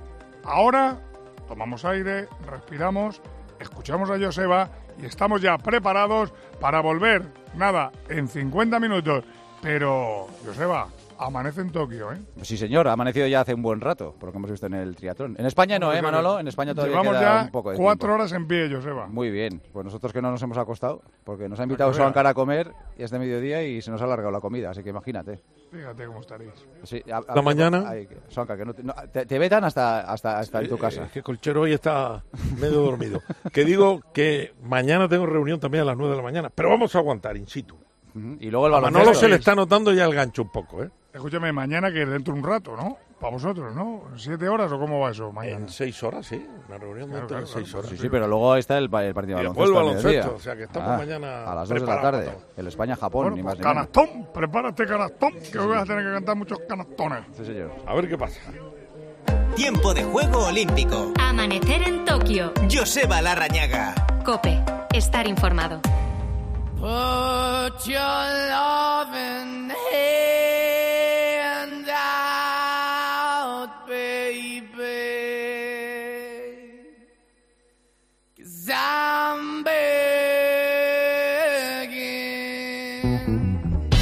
Ahora tomamos aire, respiramos, escuchamos a Joseba y estamos ya preparados para volver, nada, en cincuenta minutos. Pero, Joseba, amanece en Tokio, ¿eh? Sí, señor, ha amanecido ya hace un buen rato, por lo que hemos visto en el triatlón. En España no, ¿eh, Manolo? En España todavía Llevamos queda ya un poco de cuatro tiempo. horas en pie, Joseba. Muy bien, pues nosotros que no nos hemos acostado, porque nos ha invitado Para que Soancar a comer y es de mediodía y se nos ha alargado la comida, así que imagínate. Fíjate cómo estaréis. Sí, a, a, La mañana. Ay, Soancar, que no te, no, te, te vetan hasta, hasta, hasta en tu casa. Es que Colchero hoy está medio dormido. Que digo que mañana tengo reunión también a las nueve de la mañana, pero vamos a aguantar in situ. Uh-huh. Y luego el a baloncesto. Manolo se le está notando ya el gancho un poco, ¿eh? Escúchame, mañana que es dentro de un rato, ¿no? Para vosotros, ¿no? ¿Siete horas o cómo va eso mañana? En seis horas, sí. Una reunión Claro, de claro, seis claro. horas. Sí, sí, pero luego está el, el partido de Y baloncesto. después el al baloncesto, mediodía. o sea que estamos Ah, mañana a las dos de la preparados tarde. para El España-Japón, Bueno, ni pues más ni menos. canastón, prepárate canastón, que hoy vas a tener que cantar muchos canastones. Sí, señor. A ver qué pasa. Tiempo de juego olímpico. Amanecer en Tokio. Joseba Larrañaga. COPE. Estar informado. Put your loving hand out, baby, 'cause I'm begging.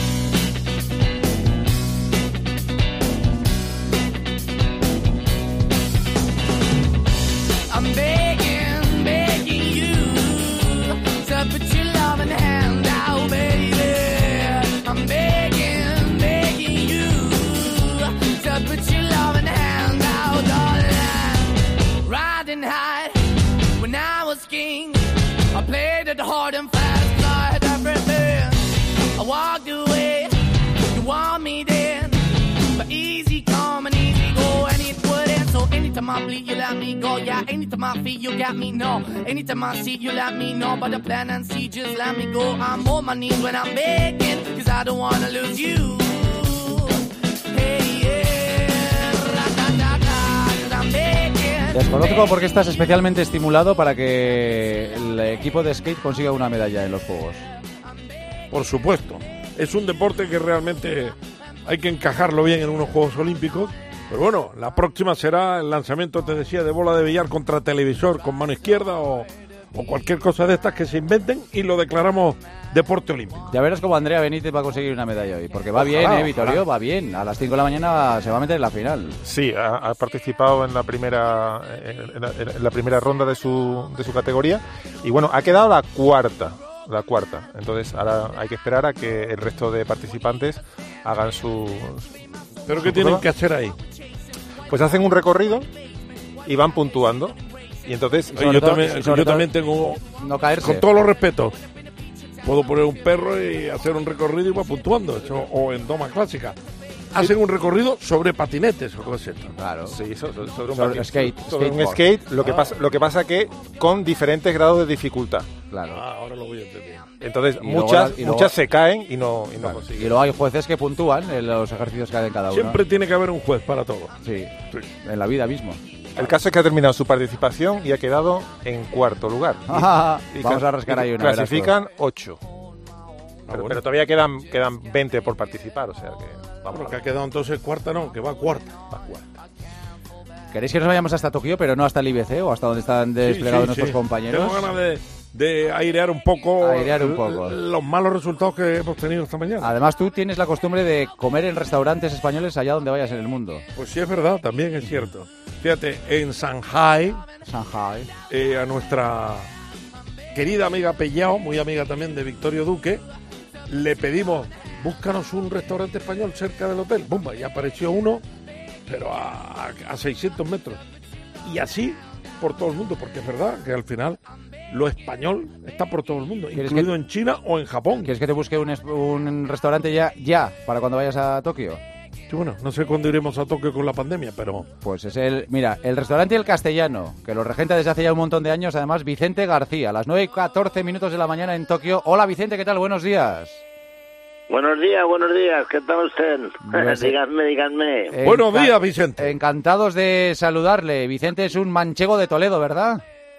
I'm begging, begging you to put your loving hand out, baby. I'm begging, begging you to put your loving hand out, darling. Riding high when I was king, I played it hard and fast, 'cause I had everything. I walked away, you want me then, but easy come and easy go, and it wouldn't. So anytime I bleed, you let me go. Yeah, anytime I feel, you got me. No, anytime I see, you let me know. But the plan and see, just let me go. I'm on my knees when I'm begging, 'cause I don't wanna lose you. Hey, yeah, ra-ta-ta-ta, 'cause I'm begging. Desconozco por qué estás especialmente estimulado para que el equipo de skate consiga una medalla en los Juegos. Por supuesto. Es un deporte que realmente hay que encajarlo bien en unos Juegos Olímpicos. Pero bueno, la próxima será el lanzamiento, te decía, de bola de billar contra televisor con mano izquierda o, o cualquier cosa de estas que se inventen y lo declaramos deporte olímpico. Ya verás cómo Andrea Benítez va a conseguir una medalla hoy, porque va Ojalá, bien, eh, ojalá. Vittorio, va bien. A las cinco de la mañana se va a meter en la final. Sí, ha, ha participado en la primera en la, en la primera ronda de su, de su categoría y bueno, ha quedado la cuarta, la cuarta. Entonces ahora hay que esperar a que el resto de participantes hagan sus. ¿Pero su qué tienen prueba. que hacer ahí? Pues hacen un recorrido y van puntuando. Y entonces Oye, yo también, yo también tengo, no caerse. con todos los respetos, puedo poner un perro y hacer un recorrido y va puntuando, eso, o en doma clásica. Hacen un recorrido sobre patinetes, ¿o qué es esto? Claro. Sí, so- so- sobre un Sobre patín- skate, sobre un skateboard. skate, lo que Ah. pasa lo que pasa que con diferentes grados de dificultad. Claro. Ah, ahora lo voy a entender. Entonces Y luego muchas la- y luego- muchas se caen y no y no Claro. consiguen. Y luego hay jueces que puntúan en los ejercicios que hacen cada uno. Siempre tiene que haber un juez para todo. Sí, en la vida mismo. El caso es que ha terminado su participación y ha quedado en cuarto lugar. Ah, Y- y vamos cla- a rascar y ahí una, verás Clasifican ocho. Ah, Pero, bueno. pero todavía quedan quedan veinte por participar, o sea que Vamos, que ha quedado entonces cuarta, no, que va cuarta. Va cuarta. ¿Queréis que nos vayamos hasta Tokio, pero no hasta el I B C o hasta donde están desplegados sí, sí, nuestros sí. compañeros? Tengo ganas de, de airear un poco, Airear un poco. los malos resultados que hemos tenido esta mañana. Además, tú tienes la costumbre de comer en restaurantes españoles allá donde vayas en el mundo. Pues sí, es verdad, también es cierto. Fíjate, en Shanghai, Shanghai. Eh, a nuestra querida amiga Pellao, muy amiga también de Victorio Duque, le pedimos, búscanos un restaurante español cerca del hotel. ¡Bumba! Y apareció uno, pero a, a seiscientos metros. Y así por todo el mundo, porque es verdad que al final lo español está por todo el mundo, incluido que, en China o en Japón. ¿Quieres que te busque un, un restaurante ya, ya para cuando vayas a Tokio? Sí, bueno, no sé cuándo iremos a Tokio con la pandemia, pero... Pues es el... Mira, el restaurante El Castellano, que lo regenta desde hace ya un montón de años, además, Vicente García, a las nueve y catorce minutos de la mañana en Tokio. Hola, Vicente, ¿qué tal? Buenos días. Buenos días, buenos días, ¿qué tal usted? Pues, díganme, díganme. Enca- Buenos días, Vicente. Encantados de saludarle. Vicente es un manchego de Toledo, ¿verdad?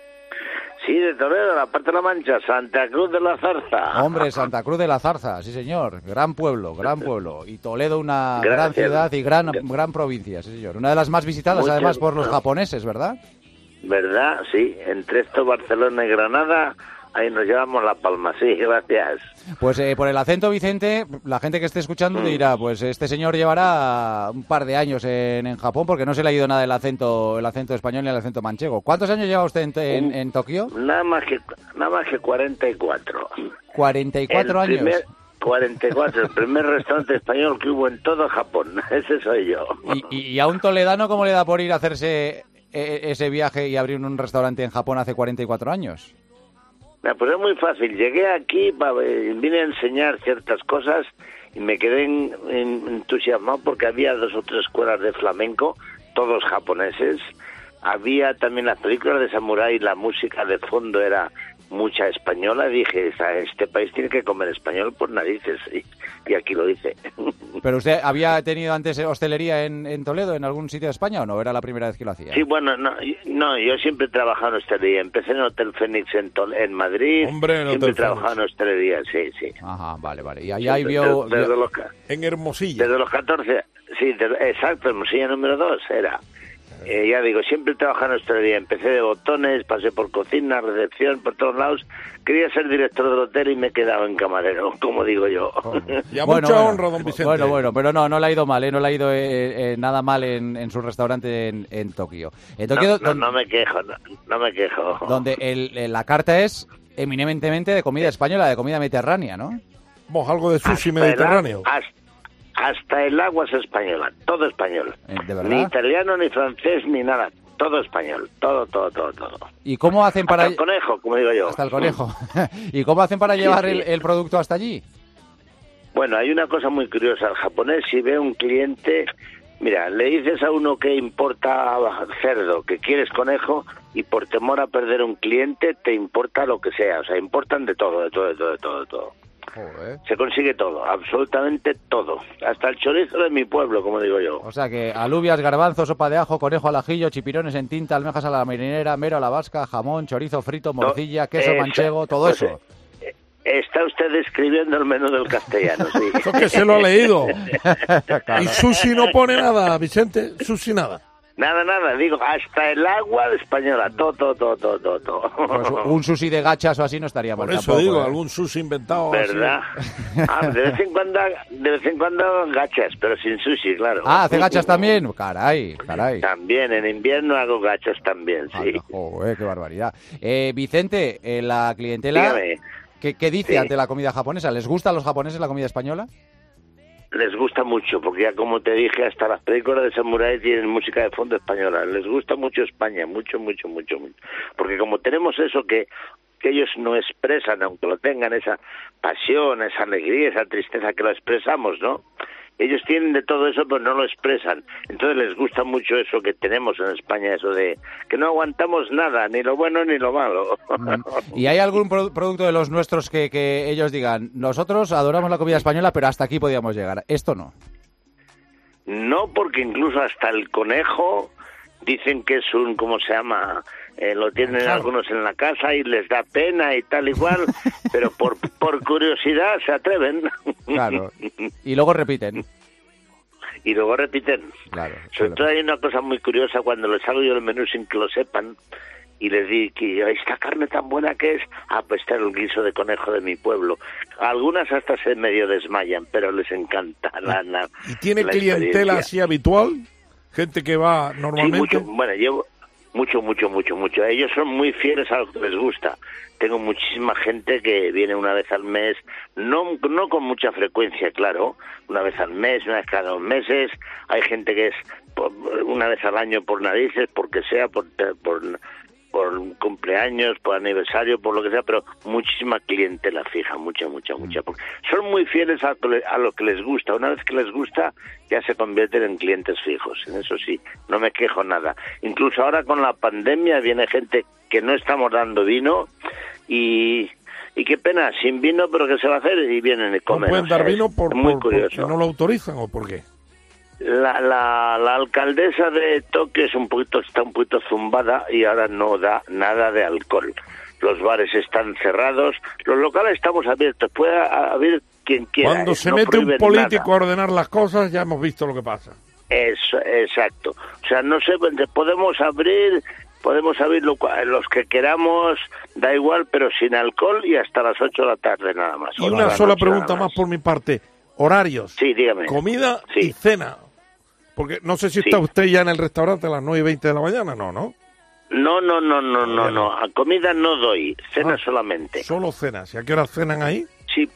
Sí, de Toledo, la parte de la Mancha, Santa Cruz de la Zarza. Hombre, Santa Cruz de la Zarza, sí señor. Gran pueblo, gran pueblo. Y Toledo una Gracias. gran ciudad y gran, gran provincia, sí señor. Una de las más visitadas, Muchas además, por los gracias. japoneses, ¿verdad? ¿Verdad? Sí, entre esto, Barcelona y Granada, ahí nos llevamos la palma, sí, gracias. Pues eh, por el acento, Vicente, la gente que esté escuchando dirá, pues este señor llevará un par de años en, en Japón porque no se le ha ido nada el acento el acento español ni el acento manchego. ¿Cuántos años lleva usted en, en, en Tokio? Nada más que nada más que cuarenta y cuatro. cuarenta y cuatro El años. primer- cuarenta y cuatro, el primer restaurante español que hubo en todo Japón, ese soy yo. Y, y a un toledano, ¿cómo le da por ir a hacerse eh, ese viaje y abrir un restaurante en Japón hace cuarenta y cuatro años? Nah, pues es muy fácil. Llegué aquí, pa- eh, vine a enseñar ciertas cosas y me quedé en- en- entusiasmado porque había dos o tres escuelas de flamenco, todos japoneses. Había también las películas de samurái, la música de fondo era mucha española. Dije, "Esta- este país tiene que comer español por narices", y, y aquí lo hice. ¿Pero usted había tenido antes hostelería en, en Toledo, en algún sitio de España, o no? ¿Era la primera vez que lo hacía? Sí, bueno, no, y- no, yo siempre he trabajado en hostelería. Empecé en Hotel Fénix en, Tol- en Madrid. Hombre, en siempre Hotel he trabajado en hostelería, sí, sí. Ajá, vale, vale. Y allá Desde- vio... desde vio- los ca- En Hermosilla. Desde los catorce, sí, de- exacto, Hermosilla número dos era. Eh, ya digo, siempre he trabajado en hostelería. Empecé de botones, pasé por cocina, recepción, por todos lados. Quería ser director del hotel y me he quedado en camarero, como digo yo. Y a Bueno, mucha bueno, honra, don Vicente. Bueno, bueno, pero no, no le ha ido mal, ¿eh? No le ha ido eh, eh, nada mal en, en su restaurante en, en Tokio. En Tokio, no, no, don- no me quejo, no, no me quejo. donde el- el- la carta es eminentemente de comida española, de comida mediterránea, ¿no? Vamos, algo de sushi Hasta el mediterráneo. a- hasta, hasta el agua es española, todo español. Eh, ¿De Ni verdad? italiano, ni francés, ni nada. Todo español, todo, todo, todo, todo. ¿Y cómo hacen para... Hasta el conejo, como digo yo. Hasta el conejo. ¿Y cómo hacen para Sí, llevar sí. El, el producto hasta allí? Bueno, hay una cosa muy curiosa. El japonés, si ve un cliente, mira, le dices a uno que importa cerdo, que quieres conejo, y por temor a perder un cliente, te importa lo que sea. O sea, importan de todo, de todo, de todo, de todo, de todo. Se consigue todo, absolutamente todo. Hasta el chorizo de mi pueblo, como digo yo. O sea que alubias, garbanzos, sopa de ajo, conejo al ajillo, chipirones en tinta, almejas a la marinera, mero a la vasca, jamón, chorizo frito, morcilla, queso Esa- manchego, todo pues, eso. Está usted describiendo el menú del castellano, sí. Eso que se lo ha leído. Y sushi no pone nada, Vicente. Sushi nada. Nada, nada, digo, hasta el agua de española, todo, todo, todo, todo, todo, todo. Pues un sushi de gachas o así no estaría mal Por eso tampoco, digo, ¿eh? algún sushi inventado. así. ¿Verdad? Ah, de vez en cuando, de vez en cuando gachas, pero sin sushi, claro. Ah, ¿hace gachas también? Caray, caray. También, en invierno hago gachas también, sí. Joder, qué barbaridad. Eh, Vicente, eh, la clientela, Dígame. ¿qué, qué dice Sí. ante la comida japonesa? ¿Les gusta a los japoneses la comida española? Les gusta mucho, porque ya como te dije, hasta las películas de samurái tienen música de fondo española. Les gusta mucho España, mucho, mucho, mucho, mucho. Porque como tenemos eso que, que ellos no expresan, aunque lo tengan, esa pasión, esa alegría, esa tristeza que lo expresamos, ¿no? Ellos tienen de todo eso, pero no lo expresan. Entonces les gusta mucho eso que tenemos en España, eso de que no aguantamos nada, ni lo bueno ni lo malo. ¿Y hay algún pro- producto de los nuestros que, que ellos digan, nosotros adoramos la comida española, pero hasta aquí podíamos llegar? Esto no. No, porque incluso hasta el conejo dicen que es un, ¿cómo se llama? Eh, lo tienen Claro. algunos en la casa y les da pena y tal igual, pero por, por curiosidad se atreven. Claro. Y luego repiten. y luego repiten. Claro. Sobre todo hay una cosa muy curiosa cuando les hago yo el menú sin que lo sepan y les digo que esta carne tan buena que es, ah, pues está el guiso de conejo de mi pueblo. Algunas hasta se medio desmayan, pero les encanta la, la ¿Y tiene la clientela así habitual? Gente que va normalmente. Sí, mucho, bueno, llevo mucho, mucho, mucho, mucho. Ellos son muy fieles a lo que les gusta. Tengo muchísima gente que viene una vez al mes, no no con mucha frecuencia, claro, una vez al mes, una vez cada dos meses. Hay gente que es por, una vez al año por narices, porque sea, por, por por cumpleaños, por aniversario, por lo que sea, pero muchísima clientela fija, mucha, mucha, mucha. Porque son muy fieles a, a lo que les gusta. Una vez que les gusta, ya se convierten en clientes fijos. En eso sí, no me quejo nada. Incluso ahora con la pandemia viene gente que no estamos dando vino y... Y qué pena, sin vino, pero ¿qué se va a hacer? Y vienen y comen. ¿No pueden dar o sea, vino por, muy por, curioso. porque no lo autorizan o por qué? La, la, la alcaldesa de Tokio es un poquito, está un poquito zumbada y ahora no da nada de alcohol. Los bares están cerrados, los locales estamos abiertos, puede haber quien quiera. Cuando eh, se no mete un prohíben político nada. a ordenar las cosas, ya hemos visto lo que pasa. Eso, exacto. O sea, no sé, podemos abrir, podemos abrir lo, los que queramos, da igual, pero sin alcohol y hasta las ocho de la tarde nada más. Y una sola pregunta más por mi parte. Horarios. Sí, dígame. Comida sí. y cena. Porque no sé si está sí. usted ya en el restaurante a las nueve y veinte de la mañana, no, ¿no? No, no, no, no, no, no. A comida no doy, cena ah, solamente. Solo cenas. ¿Y a qué hora cenan ahí? Sí,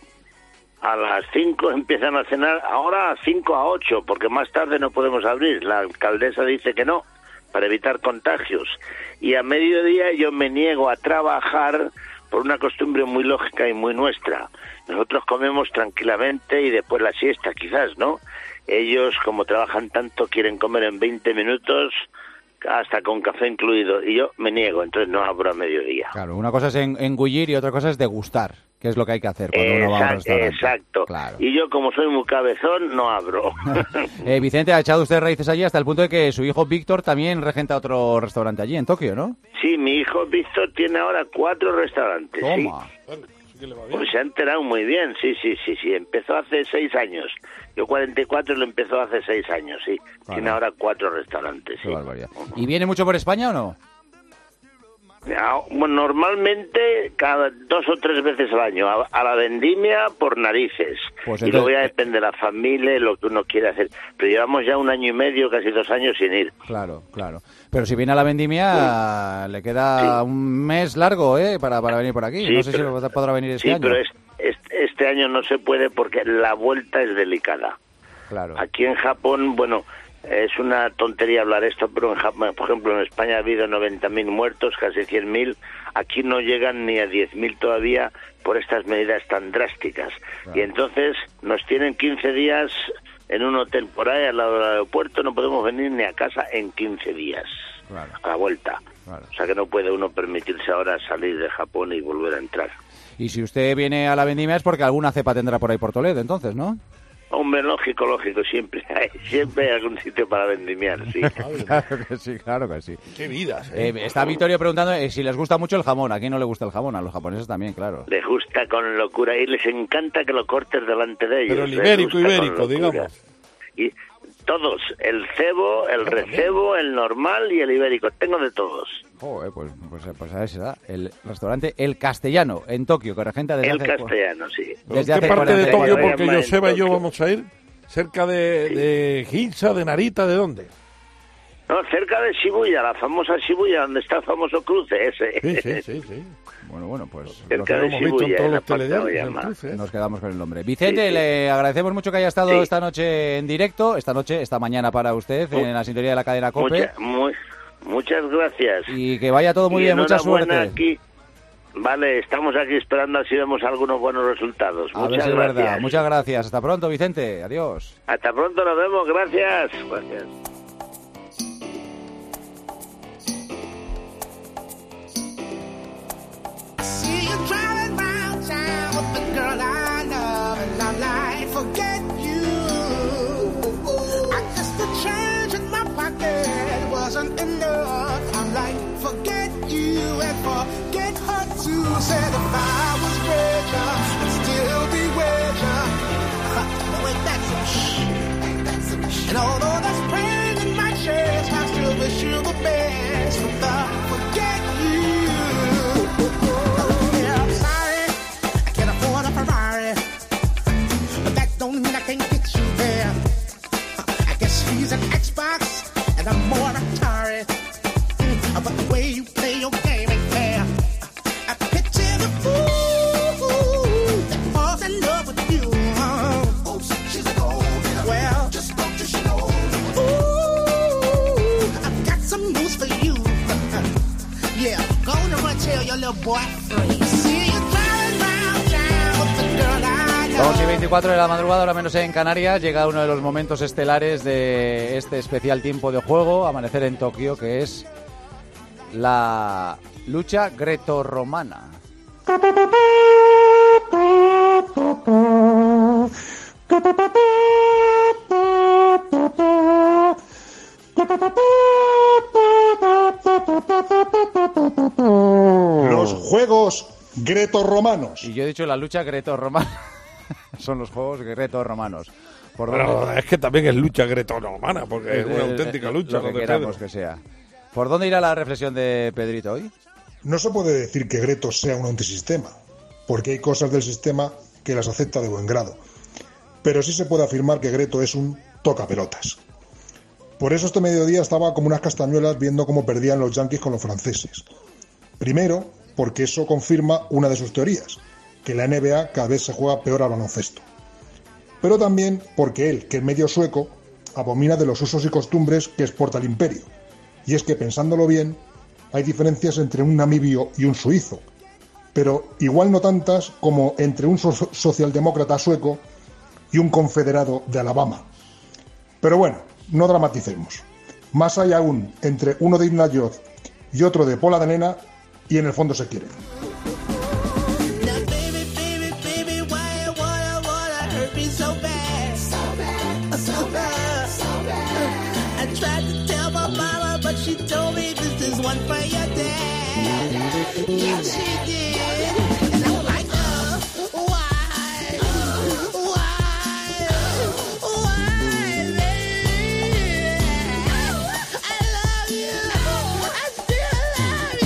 a las cinco empiezan a cenar, ahora a cinco a ocho, porque más tarde no podemos abrir. La alcaldesa dice que no, para evitar contagios. Y a mediodía yo me niego a trabajar por una costumbre muy lógica y muy nuestra. Nosotros comemos tranquilamente y después la siesta, quizás, ¿no? Ellos, como trabajan tanto, quieren comer en veinte minutos, hasta con café incluido, y yo me niego, entonces no abro a mediodía. Claro, una cosa es en, engullir y otra cosa es degustar, que es lo que hay que hacer cuando exacto, uno va a un restaurante. Exacto, claro. Y yo, como soy muy cabezón, no abro. eh, Vicente, ha echado usted raíces allí hasta el punto de que su hijo Víctor también regenta otro restaurante allí, en Tokio, ¿no? Sí, mi hijo Víctor tiene ahora cuatro restaurantes. Toma. Sí. Pues se ha enterado muy bien, sí, sí, sí, sí. Empezó hace seis años. Yo cuarenta y cuatro lo empezó hace seis años, sí. Vale. Tiene ahora cuatro restaurantes, sí. ¿Y viene mucho por España o no? Bueno, normalmente cada dos o tres veces al año. A, a la vendimia por narices. Pues entonces... Y luego ya depende de la familia y lo que uno quiere hacer. Pero llevamos ya un año y medio, casi dos años sin ir. Claro, claro. Pero si viene a la vendimia, sí. le queda sí. un mes largo, ¿eh? Para, para venir por aquí. Sí, no sé pero... si podrá venir este sí, año. Sí, pero es, es, este año no se puede porque la vuelta es delicada. Claro. Aquí en Japón, bueno... Es una tontería hablar esto, pero en Japón, por ejemplo, en España ha habido noventa mil muertos, casi cien mil. Aquí no llegan ni a diez mil todavía por estas medidas tan drásticas. Claro. Y entonces nos tienen quince días en un hotel por ahí al lado del aeropuerto, no podemos venir ni a casa en quince días, claro. a la vuelta. Claro. O sea que no puede uno permitirse ahora salir de Japón y volver a entrar. Y si usted viene a la vendimia es porque alguna cepa tendrá por ahí por Toledo, entonces, ¿no? Hombre, lógico, lógico, siempre hay, siempre hay algún sitio para vendimiar, sí. Claro que sí, claro que sí. Qué vidas, ¿eh? Eh, está Vittorio preguntando eh, si les gusta mucho el jamón. ¿A quién no le gusta el jamón? A los japoneses también, claro. Les gusta con locura y les encanta que lo cortes delante de ellos. Pero el ibérico, ibérico, digamos. Y todos, el cebo, el recebo, el normal y el ibérico. Tengo de todos. Joder, pues, pues, pues a ver si da. El restaurante El Castellano, en Tokio, que regenta desde El hace... Castellano, sí. Desde ¿Qué hace parte de Tokio? Porque en Joseba y yo Tokio. vamos a ir. ¿Cerca de, sí. de Ginza, de Narita, de dónde? No, cerca de Shibuya, la famosa Shibuya, donde está el famoso cruce ese. Sí, sí, sí. sí. Bueno, bueno, pues cerca lo de hemos visto en Shibuya, todos en la los parte telediarios. cruce, ¿eh? Nos quedamos con el nombre. Vicente, sí, sí. le agradecemos mucho que haya estado sí. esta noche en directo, esta noche, esta mañana para usted, Muy, en la sintonía de la cadena COPE. Mucha, muy, muchas gracias. Y que vaya todo muy y bien, mucha suerte. Aquí. Vale, estamos aquí esperando así vemos algunos buenos resultados. A Muchas ver si es gracias. verdad. Muchas gracias. Hasta pronto, Vicente. Adiós. Hasta pronto, nos vemos. Gracias. Gracias. See you driving round town with the girl I love, and I'm like, forget you. I guess the change in my pocket wasn't enough. I'm like, forget you and forget her too. Said if I was richer, I'd still be with you. Wait, that's some shit. That's some shit. And although there's pain in my chest, I still wish you the best. But I forget you. Yeah, I'm sorry, I can't afford a Ferrari, but that don't mean I can't get you there. I guess he's an Xbox and I'm more Atari. But the way you play your game ain't fair. I picture the fool that falls in love with you. Oh, she's a gold digger. Well, just don't you know. Ooh, I've got some news for you. Yeah, go on and run tell your little boy free. See you driving round town with the girl I know. dos y veinticuatro de la madrugada, ahora menos en Canarias, llega uno de los momentos estelares de este especial tiempo de juego, Amanecer en Tokio, que es la lucha gretorromana. Los Juegos Gretorromanos. Y yo he dicho la lucha gretorromana. Son los Juegos Gretorromanos. ¿Por Pero dónde? es que también es lucha gretorromana, porque es una Eh, auténtica eh, lucha. Lo que ¿no? de queramos Pedro. que sea. ¿Por dónde irá la reflexión de Pedrito hoy? No se puede decir que Greto sea un antisistema, porque hay cosas del sistema que las acepta de buen grado. Pero sí se puede afirmar que Greto es un tocapelotas. Por eso este mediodía estaba como unas castañuelas viendo cómo perdían los yanquis con los franceses. Primero, porque eso confirma una de sus teorías, que la N B A cada vez se juega peor al baloncesto. Pero también porque él, que es medio sueco, abomina de los usos y costumbres que exporta el imperio. Y es que, pensándolo bien, hay diferencias entre un namibio y un suizo, pero igual no tantas como entre un so- socialdemócrata sueco y un confederado de Alabama. Pero bueno, no dramaticemos. Más hay aún entre uno de Ignayot y otro de Pola de Nena, y en el fondo se quieren. Hurt me so bad, so bad, so bad, so bad. I tried to tell my mama, but she told me this is one for your dad. Yeah, she did. And I was like, uh, why, why, why, baby? I love you, I still love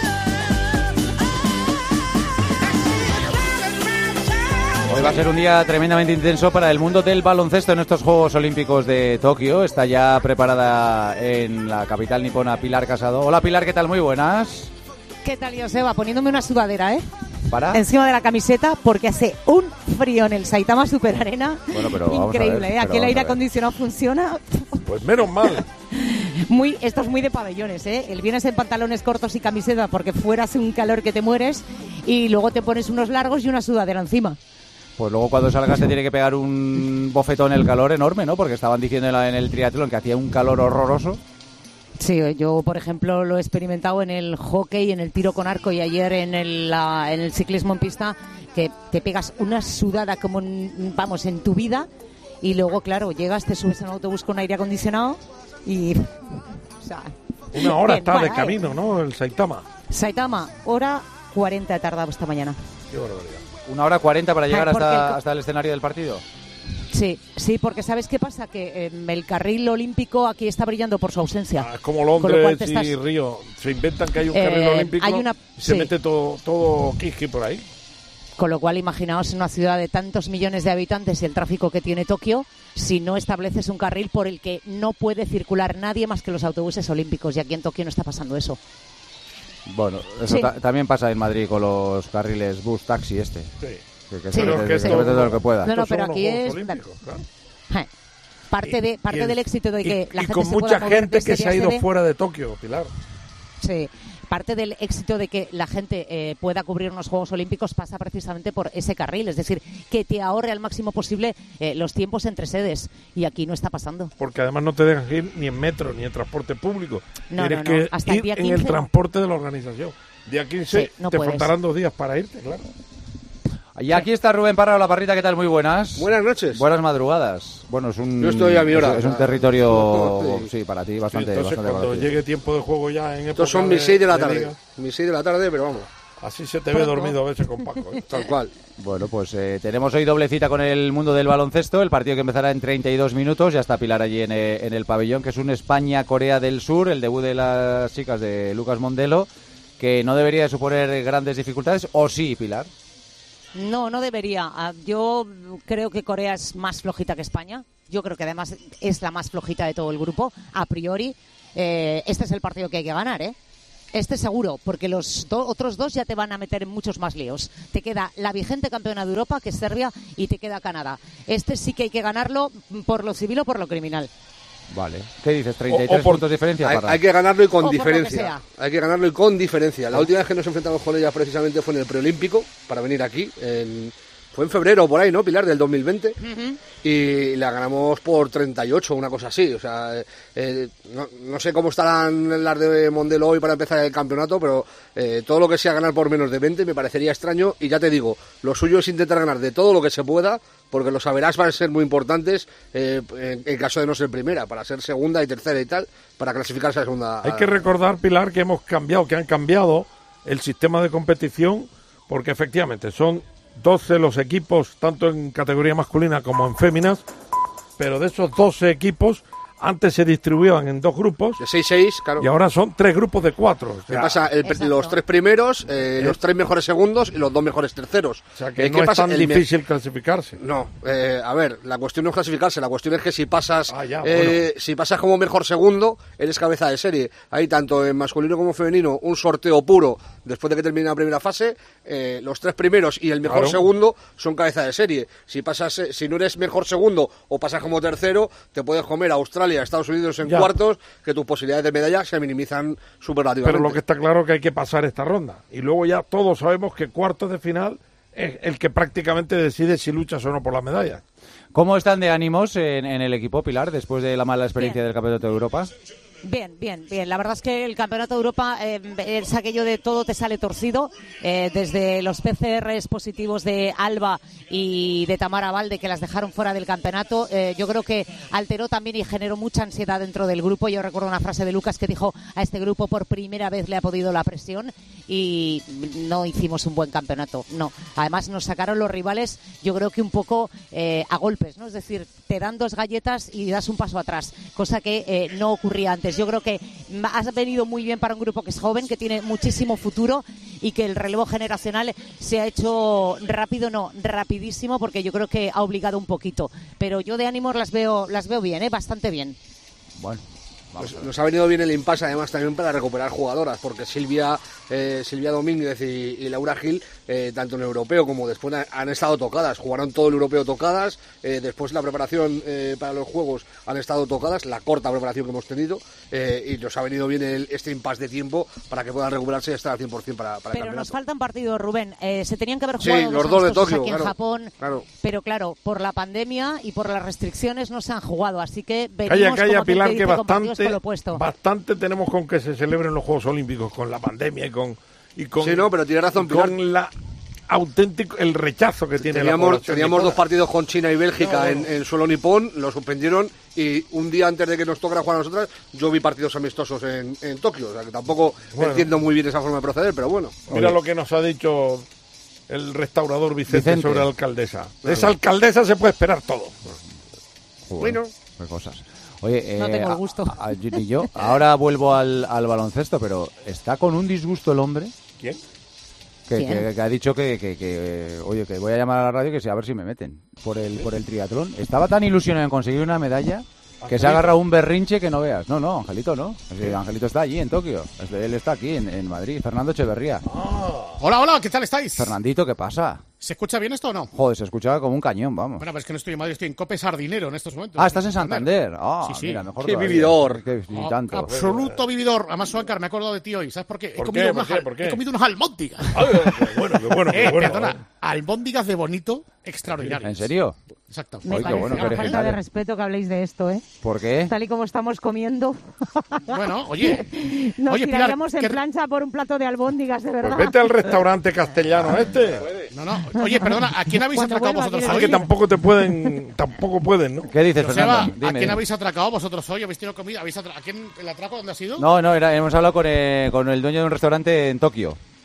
you. Hoy va a ser un día tremendamente intenso para el mundo del baloncesto en estos Juegos Olímpicos de Tokio. Está ya preparada en la capital nipona Pilar Casado. Hola Pilar, ¿qué tal? Muy buenas. ¿Qué tal, Joseba? Poniéndome una sudadera, ¿eh? ¿Para? Encima de la camiseta, porque hace un frío en el Saitama Super Arena. Bueno, pero vamos a increíble, ver, ¿eh? pero Aquí el vamos aire a ver. acondicionado funciona. Pues menos mal. Muy, esto es muy de pabellones, ¿eh? El vienes en pantalones cortos y camiseta porque fuera hace un calor que te mueres y luego te pones unos largos y una sudadera encima. Pues luego cuando salgas te tiene que pegar un bofetón el calor enorme, ¿no? Porque estaban diciendo en, la- en el triatlón que hacía un calor horroroso. Sí, yo por ejemplo lo he experimentado en el hockey, en el tiro con arco y ayer en el, la- en el ciclismo en pista, que te pegas una sudada como, en- vamos, en tu vida y luego, claro, llegas, te subes en un autobús con aire acondicionado y... O sea, Una hora bien, está bueno, de eh. camino, ¿no? El Saitama. Saitama, hora cuarenta he tardado esta mañana. Qué barbaridad. Una hora cuarenta para llegar Ay, porque hasta, el co- hasta el escenario del partido. Sí, sí, porque ¿sabes qué pasa? Que eh, el carril olímpico aquí está brillando por su ausencia. Es como Con lo cual Londres te y estás- Río. Se inventan que hay un Eh, carril olímpico hay una- y se sí. mete todo, todo quisqui por ahí. Con lo cual, imaginaos una ciudad de tantos millones de habitantes y el tráfico que tiene Tokio, si no estableces un carril por el que no puede circular nadie más que los autobuses olímpicos. Y aquí en Tokio no está pasando eso. Bueno, eso Sí. ta- también pasa en Madrid con los carriles bus, taxi este. Sí. Que, que Sí, se mete, sí. que se mete todo lo que pueda. No, no, Estos pero son aquí los Juegos es... Olímpicos, claro. Ja. Parte, de, parte Y el- del éxito de que y, la y gente con se mucha pueda mover gente desde que se ha ido sede. fuera de Tokio, Pilar. Sí, parte del éxito de que la gente eh, pueda cubrir unos Juegos Olímpicos pasa precisamente por ese carril, es decir, que te ahorre al máximo posible eh, los tiempos entre sedes, y aquí no está pasando. Porque además no te dejan ir ni en metro ni en transporte público. No, Tienes no, no. que Hasta el ir día en el quince no. transporte de la organización. Día quince Sí, no te puedes. faltarán dos días para irte, claro. Y aquí está Rubén Parra, la Parrita, ¿qué tal? Muy buenas. Buenas noches. Buenas madrugadas. Bueno, es un... Yo estoy a mi hora. Es, es un territorio, Sí. sí, para ti, Sí, bastante, entonces, bastante cuando conocido. llegue tiempo de juego ya en época Estos son mis seis de la tarde. liga. Mis seis de la tarde, pero vamos. Así se te ve dormido a veces con Paco. ¿eh? Tal cual. Bueno, pues eh, tenemos hoy doble cita con el mundo del baloncesto, el partido que empezará en treinta y dos minutos, ya está Pilar allí en, eh, en el pabellón, que es un España-Corea del Sur, el debut de las chicas de Lucas Mondelo, que no debería suponer grandes dificultades, ¿o sí, Pilar? No, no debería. Ah, Yo creo que Corea es más flojita que España. Yo creo que además es la más flojita de todo el grupo, a priori. Eh, este es el partido que hay que ganar, ¿eh? Este seguro, porque los do- otros dos ya te van a meter en muchos más líos. Te queda la vigente campeona de Europa, que es Serbia, y te queda Canadá. Este sí que hay que ganarlo por lo civil o por lo criminal. Vale. ¿Qué dices? ¿treinta y tres O- o por- puntos de diferencia? Hay, Parra? hay que ganarlo y con O por lo que diferencia. sea. Hay que ganarlo y con diferencia. La última vez que nos enfrentamos con ella precisamente fue en el preolímpico, para venir aquí. En, fue en febrero por ahí, ¿no, Pilar? Del dos mil veinte. Ujú. Y la ganamos por treinta y ocho, una cosa así. O sea, eh, no, no sé cómo estarán las de Mondelo hoy para empezar el campeonato, pero eh, todo lo que sea ganar por menos de veinte me parecería extraño. Y ya te digo, lo suyo es intentar ganar de todo lo que se pueda, porque los saberás van a ser muy importantes eh, en, en caso de no ser primera, para ser segunda y tercera y tal, para clasificarse a la segunda. Hay que recordar, Pilar, que hemos cambiado, que han cambiado el sistema de competición, porque efectivamente son doce los equipos, tanto en categoría masculina como en féminas, pero de esos doce equipos, antes se distribuían en dos grupos. De seis seis, claro. Y ahora son tres grupos de cuatro. O ¿Qué sea, pasa? El- los tres primeros, eh, los tres mejores segundos y los dos mejores terceros. o sea, que Eh, no ¿qué es pasa? tan El me- difícil clasificarse. No, eh, a ver, la cuestión no es clasificarse, la cuestión es que si pasas Ah, ya, eh, bueno. si pasas como mejor segundo, eres cabeza de serie. Hay tanto en masculino como femenino un sorteo puro después de que termine la primera fase. Eh, los tres primeros y el mejor Claro. segundo son cabeza de serie. Si pasas, eh, si no eres mejor segundo o pasas como tercero, te puedes comer a Australia, Estados Unidos en Ya. cuartos, que tus posibilidades de medalla se minimizan superlativamente. Pero lo que está claro es que hay que pasar esta ronda. Y luego ya todos sabemos que cuartos de final es el que prácticamente decide si luchas o no por las medallas. ¿Cómo están de ánimos en, en el equipo, Pilar, después de la mala experiencia Bien. del Campeonato de Europa? Bien, bien, bien. La verdad es que el Campeonato de Europa eh, es aquello de todo te sale torcido, eh, desde los P C Rs positivos de Alba y de Tamara Valde, que las dejaron fuera del campeonato. Eh, yo creo que alteró también y generó mucha ansiedad dentro del grupo. Yo recuerdo una frase de Lucas que dijo: a este grupo por primera vez le ha podido la presión, y no hicimos un buen campeonato. No. Además nos sacaron los rivales, yo creo que un poco eh, a golpes, ¿no? Es decir, te dan dos galletas y das un paso atrás, cosa que eh, no ocurría antes. Yo creo que has venido muy bien para un grupo que es joven, que tiene muchísimo futuro, y que el relevo generacional se ha hecho rápido, no, rapidísimo, porque yo creo que ha obligado un poquito. Pero yo de ánimos las veo, las veo bien, ¿eh? Bastante bien. Bueno. Pues nos ha venido bien el impasse además también para recuperar jugadoras, porque Silvia eh, Silvia Domínguez y, y Laura Gil, eh, tanto en el europeo como después han, han estado tocadas, jugaron todo el europeo tocadas, eh, después la preparación eh, para los juegos han estado tocadas, la corta preparación que hemos tenido, eh, y nos ha venido bien el, este impasse de tiempo para que puedan recuperarse y estar al cien por ciento para, para el Pero nos campeonato. faltan partidos, Rubén. Eh, se tenían que haber Sí, jugado los dos dos de amistosos Tokio, aquí claro, en Japón, claro. pero claro, por la pandemia y por las restricciones no se han jugado, así que venimos, Calla, calla, como aquel Pilar, que que dice, con partidos bastante, por lo opuesto. bastante tenemos con que se celebren los Juegos Olímpicos, con la pandemia y con... Y con Sí, no, pero tiene razón, y Pilar. con la auténtico, el rechazo que tiene la Teníamos, población teníamos nipona. dos partidos con China y Bélgica No, bueno. en, en suelo nipón, lo suspendieron, y un día antes de que nos tocara jugar a nosotras, yo vi partidos amistosos en, en Tokio. O sea que tampoco Bueno. entiendo muy bien esa forma de proceder, pero bueno. Mira lo que nos ha dicho el restaurador Vicente, Vicente. sobre la alcaldesa. De esa alcaldesa se puede esperar todo. Joder, Bueno. qué cosas. Oye, No eh, tengo el a- gusto. a- a- ni yo. Ahora vuelvo al, al baloncesto, pero ¿está con un disgusto el hombre? ¿Quién? Que, ¿Quién? que- que ha dicho que, que, que, oye, que voy a llamar a la radio que sea, a ver si me meten por el por el triatlón. Estaba tan ilusionado en conseguir una medalla que se ha agarrado un berrinche que no veas. No, no, Angelito no. Es que Angelito está allí en Tokio. Es de- Él está aquí en, en Madrid. Fernando Echeverría. Hola, hola, ¿qué tal estáis? Fernandito, ¿qué pasa? ¿Se escucha bien esto o no? Joder, se escuchaba como un cañón, vamos. Bueno, pues es que no estoy en Madrid, estoy en Cope Sardinero en estos momentos. Ah, estás en Santander. Ah, Sí, sí. mira, mejor Qué todavía. vividor. Que- ni Oh, tanto. absoluto vividor. Además, Suancar, me he acordado de ti hoy. ¿Sabes por qué? He ¿Por comido qué? unas ¿Por qué? al- ¿Por qué? He comido unas albóndigas. Ay, qué bueno, qué bueno, qué Eh, bueno. perdona, albóndigas de bonito extraordinarias. ¿En serio? Exacto. Me Ay, qué parece bueno, una qué falta de originales. respeto que habléis de esto, ¿eh? ¿Por qué? Tal y como estamos comiendo. Bueno, oye. Nos oye, Pilar, tiraríamos en ¿qué- plancha por un plato de albóndigas, de verdad. Pues vete al restaurante castellano este. No, no. Oye, perdona, ¿a quién habéis Cuando atracado vuelva, vosotros quiero Es que hoy? tampoco te pueden, tampoco pueden, ¿no? ¿Qué dices, Joseba, Fernando? ¿a Dime. quién habéis atracado vosotros hoy? ¿Habéis tenido comida? ¿Habéis atra- ¿A quién el atraco dónde ha sido? No, no, era, hemos hablado con, eh, con el dueño de un restaurante en Tokio.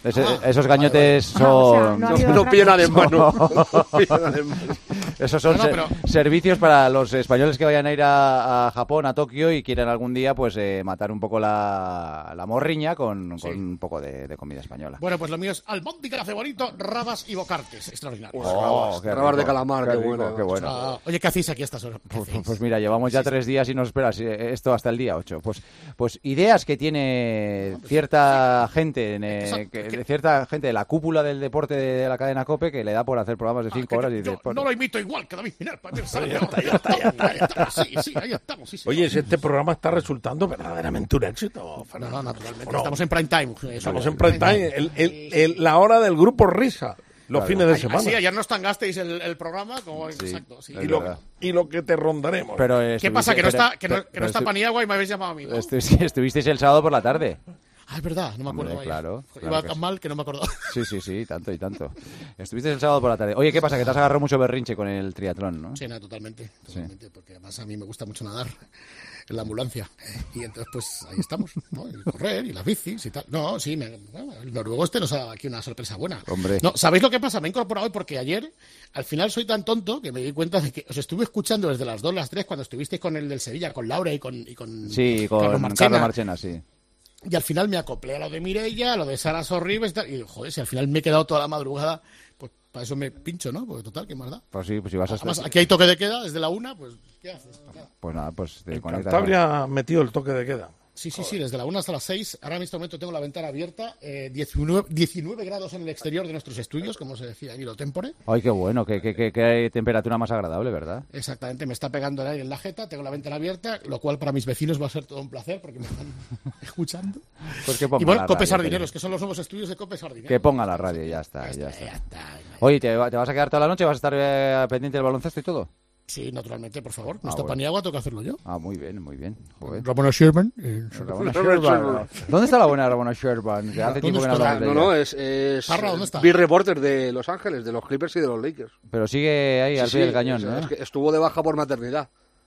Ese- Ah. esos gañotes son... Ah, o sea, no ha habido No- no pillan al hermano. No pillan al hermano. Esos son No, no, ser- pero- servicios para los españoles que vayan a ir a, a Japón, a Tokio, y quieran algún día pues eh, matar un poco la, la morriña con, con un poco de, de comida española. Bueno, pues lo mío es albóndiga, cebolito, rabas y bocartes. Extraordinario. Oh, qué rabas de rico, calamar, qué rico, bueno. qué bueno. Ah, oye, ¿qué hacéis aquí a estas horas? ¿Qué Pues, hacéis? pues mira, llevamos ya tres días y nos esperas eh, esto hasta el día ocho. Pues, pues ideas que tiene cierta gente, en, eh, que- de cierta gente de la cúpula del deporte de la cadena COPE, que le da por hacer programas de cinco horas. Y Yo dices, pues, no lo imito igual que David Minar. Para pensar, Ya está, ya está, ya está, ya está. Sí, sí, ahí estamos. Sí, sí. Oye, si este programa está resultando verdaderamente un éxito, Fernando. No, naturalmente. ¿O no? Estamos en prime time. Eso, Estamos en prime time, el- el- el- la hora del grupo Risa, los Claro. fines de Ay, semana. Sí, ayer nos tangasteis el, el programa. Como, Sí, exacto. Sí. es y, lo, verdad. y lo que te rondaremos. pero ¿Qué estuviste- pasa? Que no pero- está, que no, pero- que no pero está estu- Paniagua y me habéis llamado a mí, ¿no? estu- Estuvisteis el sábado por la tarde. Ah, es verdad, no me acuerdo. Hombre, claro, claro Iba que tan sí. mal que no me acuerdo. Sí, sí, sí, tanto y tanto. Estuviste el sábado por la tarde. Oye, ¿qué pasa? Que te has agarrado mucho berrinche con el triatlón, ¿no? Sí, no, totalmente. Totalmente, porque además a mí me gusta mucho nadar en la ambulancia. Y entonces, pues ahí estamos, ¿no? Y correr y las bicis y tal. No, sí, me, bueno, el noruego este nos ha dado aquí una sorpresa buena. Hombre. No, ¿sabéis lo que pasa? Me he incorporado hoy porque ayer, al final soy tan tonto que me di cuenta de que os estuve escuchando desde las dos, las tres, cuando estuvisteis con el del Sevilla, con Laura y con, y con Sí, con Carlos Carlos Marchena. Marchena, sí. Y al final me acoplé a lo de Mireia, a lo de Sara Sorribes y tal. Y digo, joder, si al final me he quedado toda la madrugada, pues para eso me pincho, ¿no? Porque total, ¿qué más da? Pues sí, pues si vas a estar... Además, aquí hay toque de queda desde la una, pues ¿qué haces? Nada. Pues nada, pues te En conectas. Cantabria ha metido el toque de queda. Sí, sí, sí, desde la una hasta las seis. Ahora en este momento tengo la ventana abierta. Eh, diecinueve, diecinueve grados en el exterior de nuestros estudios, como se decía aquí, lo tempore. Ay, qué bueno, qué, qué, qué, qué temperatura más agradable, ¿verdad? Exactamente, me está pegando el aire en la jeta, tengo la ventana abierta, lo cual para mis vecinos va a ser todo un placer porque me están escuchando. Pues que ponga Y bueno, la Cope radio, Sardineros, que- que son los nuevos estudios de Cope Sardineros. Que ponga la radio, ya está, ya está. Oye, ¿te, va- ¿te vas a quedar toda la noche? ¿Vas a estar eh, pendiente del baloncesto y todo? Sí, naturalmente, por favor. No Ah, está bueno. Paniagua, tengo que hacerlo yo. Ah, muy bien, muy bien. Joder. Ramona Sherman. eh, Ramona Sherman. ¿Dónde está la buena Ramona Sherman? Que hace tiempo que no está? hablamos de No, ella. no, es, es Parra, ¿dónde está? Bill Reporter de Los Ángeles, de los Clippers y de los Lakers. Pero sigue ahí, Sí, al pie sí, del cañón, es- ¿no? es que estuvo de baja por maternidad.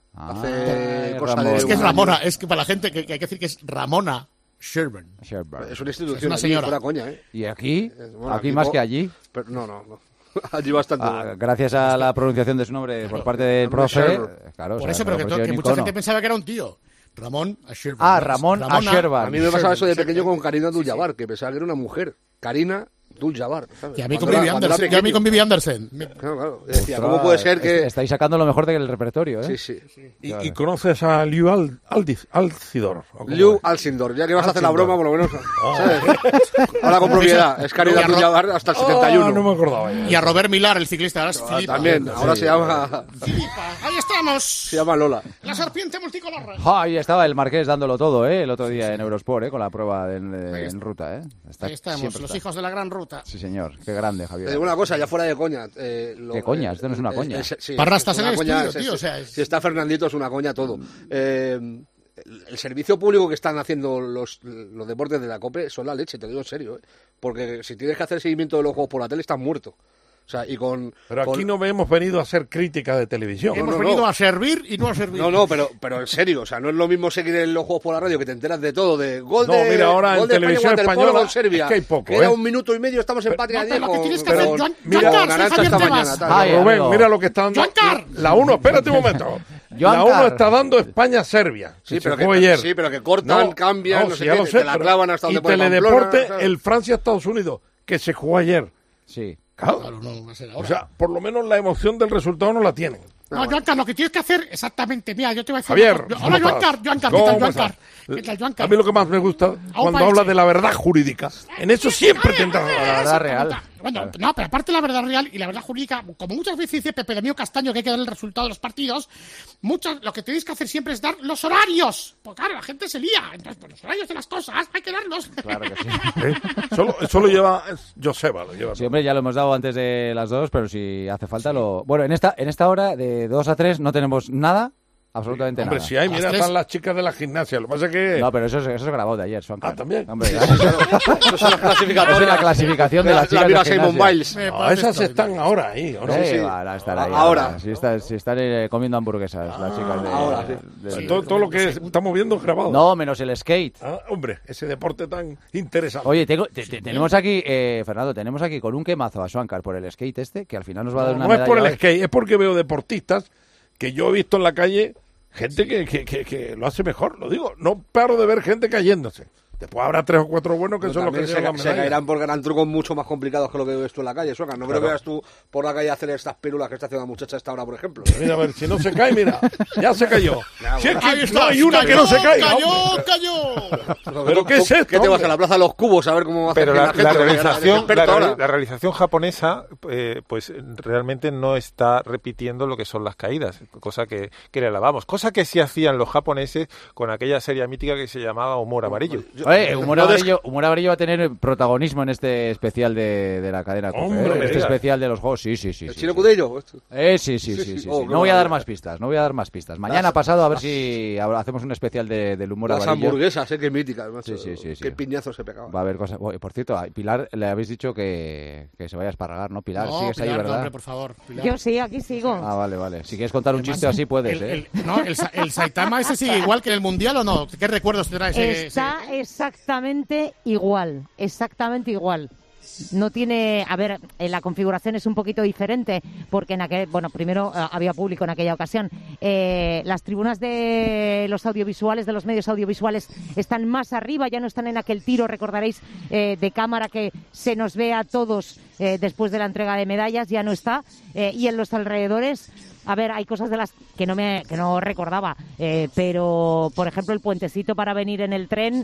Hace Ay, cosa Ramón. de Es que es un Ramona, año. es que para la gente que, que hay que decir que es Ramona Sherman. Sherman. Es una institución, Es una allí, señora. fuera coña, ¿eh? ¿Y aquí? Eh, bueno, ¿Aquí más po- que allí? Pero, no, no, no. Allí bastante. Ah, gracias a la pronunciación de su nombre por parte del Ramón profe. Sherman. Claro, o Por sea, eso, pero que, se lo to- que convirtió en mucha icono. gente pensaba que era un tío. Ramón Sherman. Ah, Ramón Sherman. A mí me pasaba eso de pequeño con Karina Abdul-Jabbar, que pensaba que era una mujer. Karina Abdul-Jabbar. ¿sabes? Y a mí con Cuando Vivi era- cuando era Anderson. Yo a mí pequeño. con Vivi Anderson. Me- Claro, claro. Yo decía, Ostras, ¿cómo puede ser que...? est- Estáis sacando lo mejor del repertorio, ¿eh? Sí, sí. Y, y conoces a Liu Al- Aldiz- Alcidor. ¿o cómo Liu es? Alcindor, ya que vas a hacer la Alcindor. broma, por lo menos. Oh. ¿sabes? Ahora con propiedad. Es Karina Y a Ro- Abdul-Jabbar hasta el setenta y uno. Ah, no me acordaba ya. Y a Robert Millar, el ciclista. Ahora es Ah, Filipa. también, ahora Sí. se llama Filipa, ahí estamos. se llama Lola. La serpiente multicolor. Ja, ahí estaba el Marqués dándolo todo, ¿eh? El otro día en Eurosport, ¿eh? Con la prueba de- de- en ruta, ¿eh? Está- Ahí estamos, siempre los está. hijos de la gran ruta. Sí, señor. Qué grande, Te Javier. digo una cosa, ya fuera de coña. eh, lo- ¿Qué coña? eh, Esto no es una eh, coña. eh, sí, Parra, es estás en una el coña, estudio, es- tío, es- o sea, es- Si está Fernandito es una coña todo. Eh, el, el servicio público que están haciendo los, los deportes de la COPE son la leche, te digo en serio. ¿eh? Porque si tienes que hacer seguimiento de los juegos por la tele, estás muerto. O sea, y con... Pero aquí con- no hemos venido a hacer crítica de televisión. Hemos no, venido no. a servir y no a servir. No, no, pero, pero en serio, o sea, no es lo mismo seguir en los juegos por la radio que te enteras de todo, de gol No, de mira, ahora gol en de televisión España, waterpolo española con Serbia. es que hay poco, Queda ¿eh? un minuto y medio, estamos en Patria no, pero diez lo que con, tienes que pero- hacer, Joan- mira, Joan con Carlos, Arantxa soy esta Javier mañana. Tebas. tal. Ay, Rubén, amigo. mira lo que está dando. Joan Car. La uno, espérate un momento. Joan La uno Car. está dando España-Serbia. Sí, que pero se que- jugó ayer. sí, pero que cortan, cambian, no sí, sé ya qué, lo te sé, la pero- clavan hasta y donde pone Teledeporte, Pamplona, ¿sabes? el Francia-Estados Unidos, que se jugó ayer. Sí. Claro. Claro, no va a ser O ahora. sea, por lo menos la emoción del resultado no la tienen. No, Joan Carlos, lo que tienes que hacer exactamente, mira, yo te voy a decir. Javier, una cosa. ¿cómo Hola, Joan estás? Carlos, Joan Carlos, ¿qué ¿Cómo tal, Joan estás? Carlos? ¿Qué tal, Joan A Carlos? mí lo que más me gusta cuando país. habla de la verdad jurídica. En eso siempre tendrás La razón. verdad real. Bueno, no, pero aparte de la verdad real y la verdad jurídica, como muchas veces dice Pepe Domingo Castaño que hay que dar el resultado de los partidos, muchas, lo que tenéis que hacer siempre es dar los horarios. Porque claro, la gente se lía. Entonces, pues los horarios de las cosas hay que darlos. Claro que sí. ¿Eh? Solo, solo lleva es Joseba, lo lleva. Sí, hombre, ya lo hemos dado antes de las dos, pero si hace falta lo... Bueno, en esta, en esta hora, de dos a tres, no tenemos nada, absolutamente Hombre, nada. si hay, mira, están las chicas de la gimnasia. Lo que pasa es que... No, pero eso es, eso es grabado de ayer, Suancar. Ah, ¿también? Hombre, Eso es la clasificatoria. Eso es la clasificación de La- las chicas la de Simone gimnasia. Biles. No, esas están ahora ahí. Ahora. Sí, Sí, sí. van a estar ahí. Ahora. Si están, si están eh, comiendo hamburguesas, las chicas de... ahora, sí. de- Sí, todo, todo lo que estamos viendo es grabado. No, menos el skate. Ah, hombre, ese deporte tan interesante. Oye, tengo, te- te- tenemos aquí, eh, Fernando, tenemos aquí con un quemazo a Suancar por el skate este, que al final nos va a dar No, una no es medalla por el hoy. skate, es porque veo deportistas que yo he visto en la calle, gente que, que, que, que lo hace mejor, lo digo. No paro de ver gente cayéndose. Después habrá tres o cuatro buenos que Pero son los que también se se, llevan ca- las se medallas. caerán porque eran trucos mucho más complicados que lo que ves tú en la calle, Sueca. No creo Claro. que veas tú por la calle hacer estas pílulas que está haciendo la muchacha a esta hora, por ejemplo. Mira, a ver, si no se cae, mira, ya se cayó. Ya, Si es bueno. que Ahí no hay una cayó, que no se caiga. ¡Cayó, hombre. cayó! ¿Pero qué es esto, ¿Qué te vas hombre? a la plaza de los cubos a ver cómo hace Pero que la, gente? la Porque realización, eres experto la, ahora. reali- la realización japonesa, eh, pues realmente no está repitiendo lo que son las caídas, cosa que, que le alabamos, cosa que sí hacían los japoneses con aquella serie mítica que se llamaba Humor Amarillo. Oye, humor, No des- amarillo, humor amarillo va a tener protagonismo en este especial de, de la cadena Cope, Hombre, ¿eh? me Este digas. especial de los juegos, sí, sí, sí. ¿El sí, chino sí. Cudello? Eh, sí, sí, Sí, sí, sí. sí, Oh, sí. qué No voy a dar maravilla. más pistas, no voy a dar más pistas. Mañana pasado a ver si ahora hacemos un especial de, del humor Las amarillo. hamburguesas, eh, qué míticas, macho. Sí, sí, sí, sí. Qué piñazo se pegaba. Va a haber cosas. Oye, por cierto, a Pilar le habéis dicho que, que se vaya a esparragar, ¿no? Pilar, No, sigues ahí, Pilar, no, ¿verdad? hombre, por favor. Pilar. Yo sí, aquí sigo. Ah, vale, vale. Si quieres contar un Además, chiste así, puedes, el, ¿eh? el- no, el, Sa- el Saitama ese sigue igual que en el Mundial, ¿o no? ¿Qué recuerdos te trae ese? Está ese- exactamente igual, exactamente igual. No tiene, a ver, eh, la configuración es un poquito diferente porque en aquel, bueno, primero eh, había público en aquella ocasión. Eh, las tribunas de los audiovisuales, de los medios audiovisuales, están más arriba, ya no están en aquel tiro, recordaréis, eh, de cámara que se nos ve a todos eh, después de la entrega de medallas, ya no está. Eh, y en los alrededores, a ver, hay cosas de las que no me que no recordaba, eh, pero por ejemplo el puentecito para venir en el tren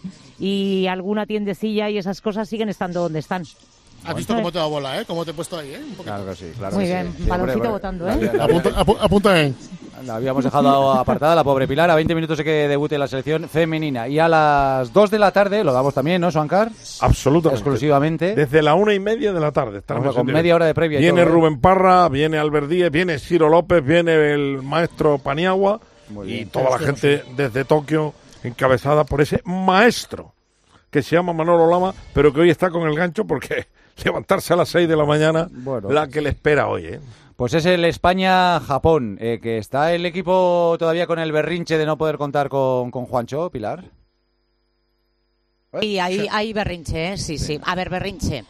y alguna tiendecilla y esas cosas siguen estando donde están. Has visto cómo te da bola, ¿eh? Cómo te he puesto ahí, ¿eh? Un poquito. Claro que sí, claro Muy que bien, sí. Sí, baloncito hombre, votando, la ¿eh? había- la Apunta, había- apu- apunta ahí. La habíamos dejado apartada la pobre Pilar, a veinte minutos de que debute la selección femenina. Y a las dos de la tarde, lo damos también, ¿no, Suancar? Absolutamente. Exclusivamente. Desde la una y media de la tarde. estaremos Hombre, con en directo. media hora de previa y Viene todo, ¿eh? Rubén Parra, viene Albert Díez, viene Ciro López, viene el maestro Paniagua Muy y bien. toda la gente desde Tokio encabezada por ese maestro que se llama Manolo Lama, pero que hoy está con el gancho porque levantarse a las seis de la mañana, Bueno. la que le espera hoy, ¿eh? Pues es el España-Japón, eh, que está el equipo todavía con el berrinche de no poder contar con, con Juancho, Pilar. Y hay, hay berrinche, ¿eh? Sí, sí. A ver, berrinche.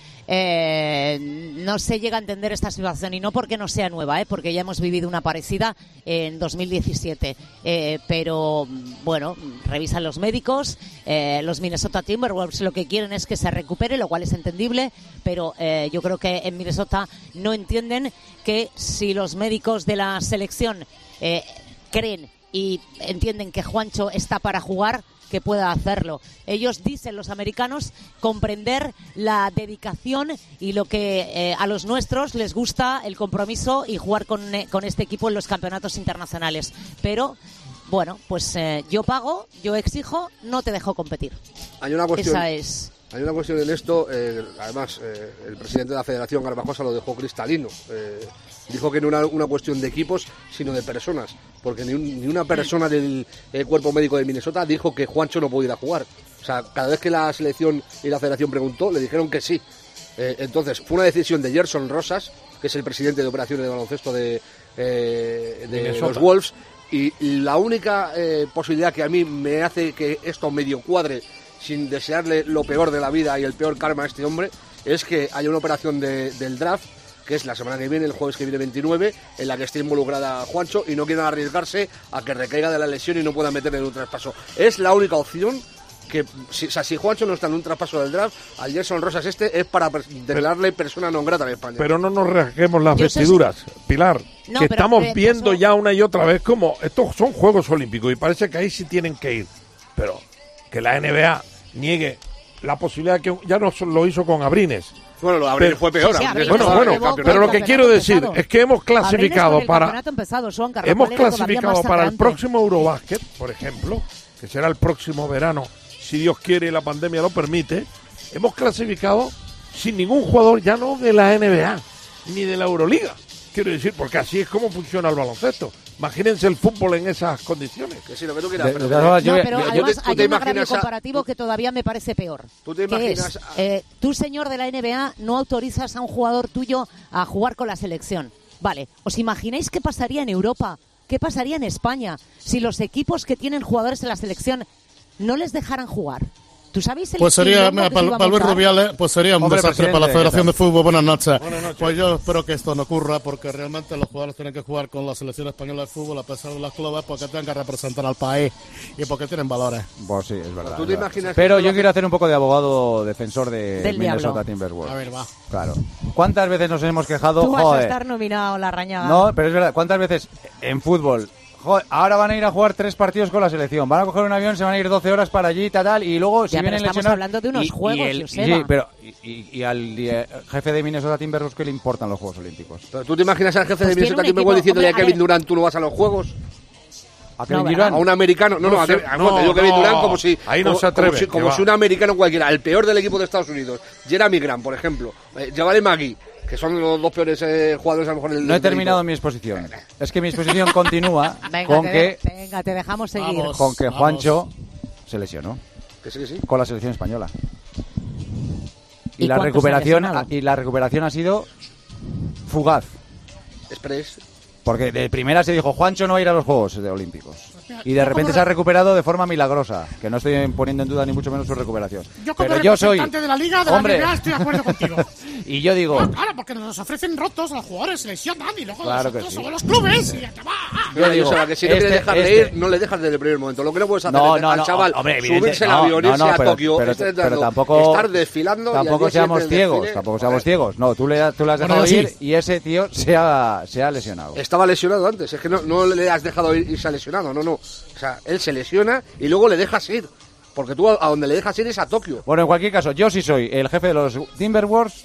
Eh, no se llega a entender esta situación y no porque no sea nueva, ¿eh? Porque ya hemos vivido una parecida en dos mil diecisiete. Eh, pero, bueno, revisan los médicos, eh, los Minnesota Timberwolves lo que quieren es que se recupere, lo cual es entendible, pero eh, yo creo que en Minnesota no entienden que si los médicos de la selección eh, creen y entienden que Juancho está para jugar, que pueda hacerlo. Ellos dicen, los americanos, comprender la dedicación y lo que eh, a los nuestros les gusta el compromiso y jugar con, eh, con este equipo en los campeonatos internacionales. Pero, bueno, pues eh, yo pago, yo exijo, no te dejo competir. Hay una cuestión. Esa es. Hay una cuestión en esto, eh, además eh, el presidente de la Federación, Garbajosa, lo dejó cristalino. Eh, dijo que no era una cuestión de equipos, sino de personas, porque ni, un- ni una persona del eh, cuerpo médico de Minnesota dijo que Juancho no podía ir a jugar. O sea, cada vez que la selección y la Federación preguntó, le dijeron que sí. Eh, entonces, fue una decisión de Gerson Rosas, que es el presidente de operaciones de baloncesto de, eh, de Minnesota. los Wolves, y la única eh, posibilidad que a mí me hace que esto medio cuadre, sin desearle lo peor de la vida y el peor karma a este hombre, es que haya una operación de- del draft, que es la semana que viene, el jueves que viene veintinueve, en la que esté involucrada Juancho y no quieran arriesgarse a que recaiga de la lesión y no puedan meterle en un traspaso. Es la única opción que, si, o sea, si Juancho no está en un traspaso del draft, al Gerson Rosas este es para per- declararle persona non grata en España. Pero no nos rasguemos las Yo sé vestiduras, Pilar, No, que pero, estamos eh, viendo eso- ya una y otra vez como estos son Juegos Olímpicos y parece que ahí sí tienen que ir. Pero que la N B A niegue la posibilidad que ya no lo hizo con Abrines. Bueno, lo de Abrines fue peor, Sí, sí, Abrines bueno, fue- bueno, llevó pero con lo el que quiero campeonato decir empezado. es que hemos Abrines clasificado con el para campeonato empezado, Suan, Carlos, hemos ¿cuál era todavía clasificado más para el sangrante? próximo Eurobásquet, por ejemplo, que será el próximo verano, si Dios quiere y la pandemia lo permite. Hemos clasificado sin ningún jugador ya no de la N B A ni de la Euroliga, Quiero decir, porque así es como funciona el baloncesto. Imagínense el fútbol en esas condiciones. Que sí, lo que tú quieras. De- pero, de todas formas, No, yo- pero yo- además te- tú hay te un agravio imaginas a- comparativo que todavía me parece peor. ¿Tú te que imaginas es, a- eh, tú, señor de la N B A, no autorizas a un jugador tuyo a jugar con la selección. Vale, ¿os imagináis qué pasaría en Europa? ¿Qué pasaría en España si los equipos que tienen jugadores en la selección no les dejaran jugar? ¿Tú sabéis el Pues sería, quilombo mira, que se para, iba a para Luis montar? Rubiales, pues sería un Hombre, desastre para la presidente, Federación ¿qué de Fútbol. Buenas noches. Buenas noches. Pues yo espero que esto no ocurra, porque realmente los jugadores tienen que jugar con la selección española de fútbol, a pesar de las clubes, porque tienen que representar al país y porque tienen valores. Pues sí, es verdad. ¿Tú es te verdad. imaginas Pero que yo tú quiero hacer un poco de abogado defensor de Del Minnesota diablo. Timberwolves. A ver, va. Claro. ¿Cuántas veces nos hemos quejado? Tú vas a Joder. estar nominado, la rañaga. No, pero es verdad. ¿Cuántas veces en fútbol? Joder, ahora van a ir a jugar tres partidos con la selección. Van a coger un avión, se van a ir doce horas para allí, tal, tal, y luego si Ya, pero vienen estamos lesionados... hablando de unos y- y juegos, el- Joseba. Sí, pero... Y, y- y al eh, jefe de Minnesota Timberwolves, ¿qué le importan los Juegos Olímpicos? Pero tú te imaginas al jefe Pues de tiene Minnesota un Timberwolves equipo- diciéndole a hombre, a Kevin ver. Durant, tú no vas a los juegos. ¿A Kevin No, Durant? A un americano, no, no, No a se- Kevin, no, te digo Kevin no, Durant como si, ahí no como, se atreve, como si, como que si va. un americano cualquiera, el peor del equipo de Estados Unidos, Jeremy Grant, por ejemplo, eh, Jabari Magui, que son los dos peores eh, jugadores a lo mejor del No he del terminado equipo. mi exposición. Es que mi exposición continúa Venga, con te, que, venga, te dejamos seguir. Vamos. con que Juancho se lesionó Que sí, que sí. con la selección española. Y, ¿Y la cuántos ha recuperación lesionado? y la recuperación ha sido fugaz. Express. Porque de primera se dijo, Juancho no va a ir a los Juegos Olímpicos. Y de repente se ha recuperado de forma milagrosa. Que no estoy poniendo en duda ni mucho menos su recuperación. Yo como Pero yo soy... representante de la Liga, de la Hombre. N B A, estoy de acuerdo contigo. Y yo digo... Pues claro, porque nos ofrecen rotos a los jugadores, se lesionan y luego Claro nosotros que sí. somos los clubes y ya te va. Yo digo, o sea, que si no este- quieres dejar de este- ir, no le dejas desde el primer momento. Lo que no puedes hacer No, es no, al no, chaval hombre, evidente- subirse el no, avión, no, irse no, a pero- Tokio, pero- estar pero dando- tampoco- estar desfilando y al Tampoco día siguiente seamos del ciegos, desfile, tampoco joder. seamos ciegos. No, tú le, tú le has Bueno, dejado yo ir sí. y ese tío se ha, se ha lesionado. Estaba lesionado antes, es que no, no le has dejado ir y se ha lesionado, no, no. O sea, él se lesiona y luego le dejas ir. Porque tú a, a donde le dejas ir es a Tokio. Bueno, en cualquier caso, yo sí soy el jefe de los Timberwolves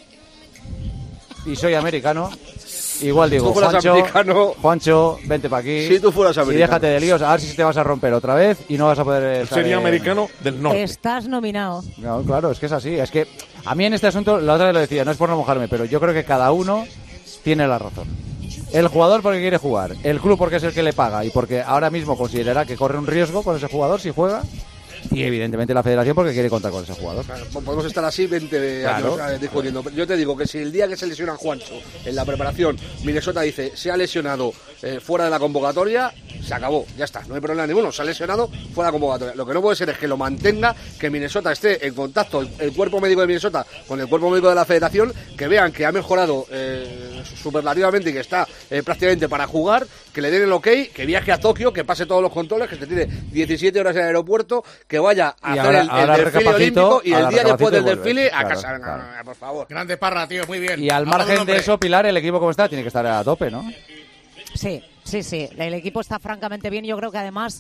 y soy americano. Igual digo, tú fueras Juancho, americano- Juancho, vente para aquí. Si tú fueras y americano. déjate de líos, a ver si te vas a romper otra vez y no vas a poder estar Sería en- americano del norte. Estás nominado. No, claro, es que es así. Es que a mí en este asunto, la otra vez lo decía, no es por no mojarme, pero yo creo que cada uno tiene la razón. El jugador porque quiere jugar, el club porque es el que le paga y porque ahora mismo considerará que corre un riesgo con ese jugador si juega, y evidentemente la federación porque quiere contar con ese jugador. Claro, podemos estar así veinte Claro. años eh, discutiendo. Yo te digo que si el día que se lesiona Juancho en la preparación, Minnesota dice se ha lesionado eh, fuera de la convocatoria, se acabó, ya está, no hay problema ninguno, se ha lesionado fuera de la convocatoria. Lo que no puede ser es que lo mantenga, que Minnesota esté en contacto, el, el cuerpo médico de Minnesota con el cuerpo médico de la federación, que vean que ha mejorado eh, superlativamente y que está eh, prácticamente para jugar, que le den el ok, que viaje a Tokio, que pase todos los controles, que se tire diecisiete horas en el aeropuerto, que vaya a Y hacer ahora- el, el ahora desfile recapacito, olímpico y el ahora día después recapacito del y vuelve. desfile a Claro, casa. Venga, claro. venga, por favor. Grande Parra, tío, muy bien. Y al Vamos, margen hombre. de eso, Pilar, el equipo como está, tiene que estar a tope, ¿no? Sí, sí, sí. El equipo está francamente bien. Yo creo que además,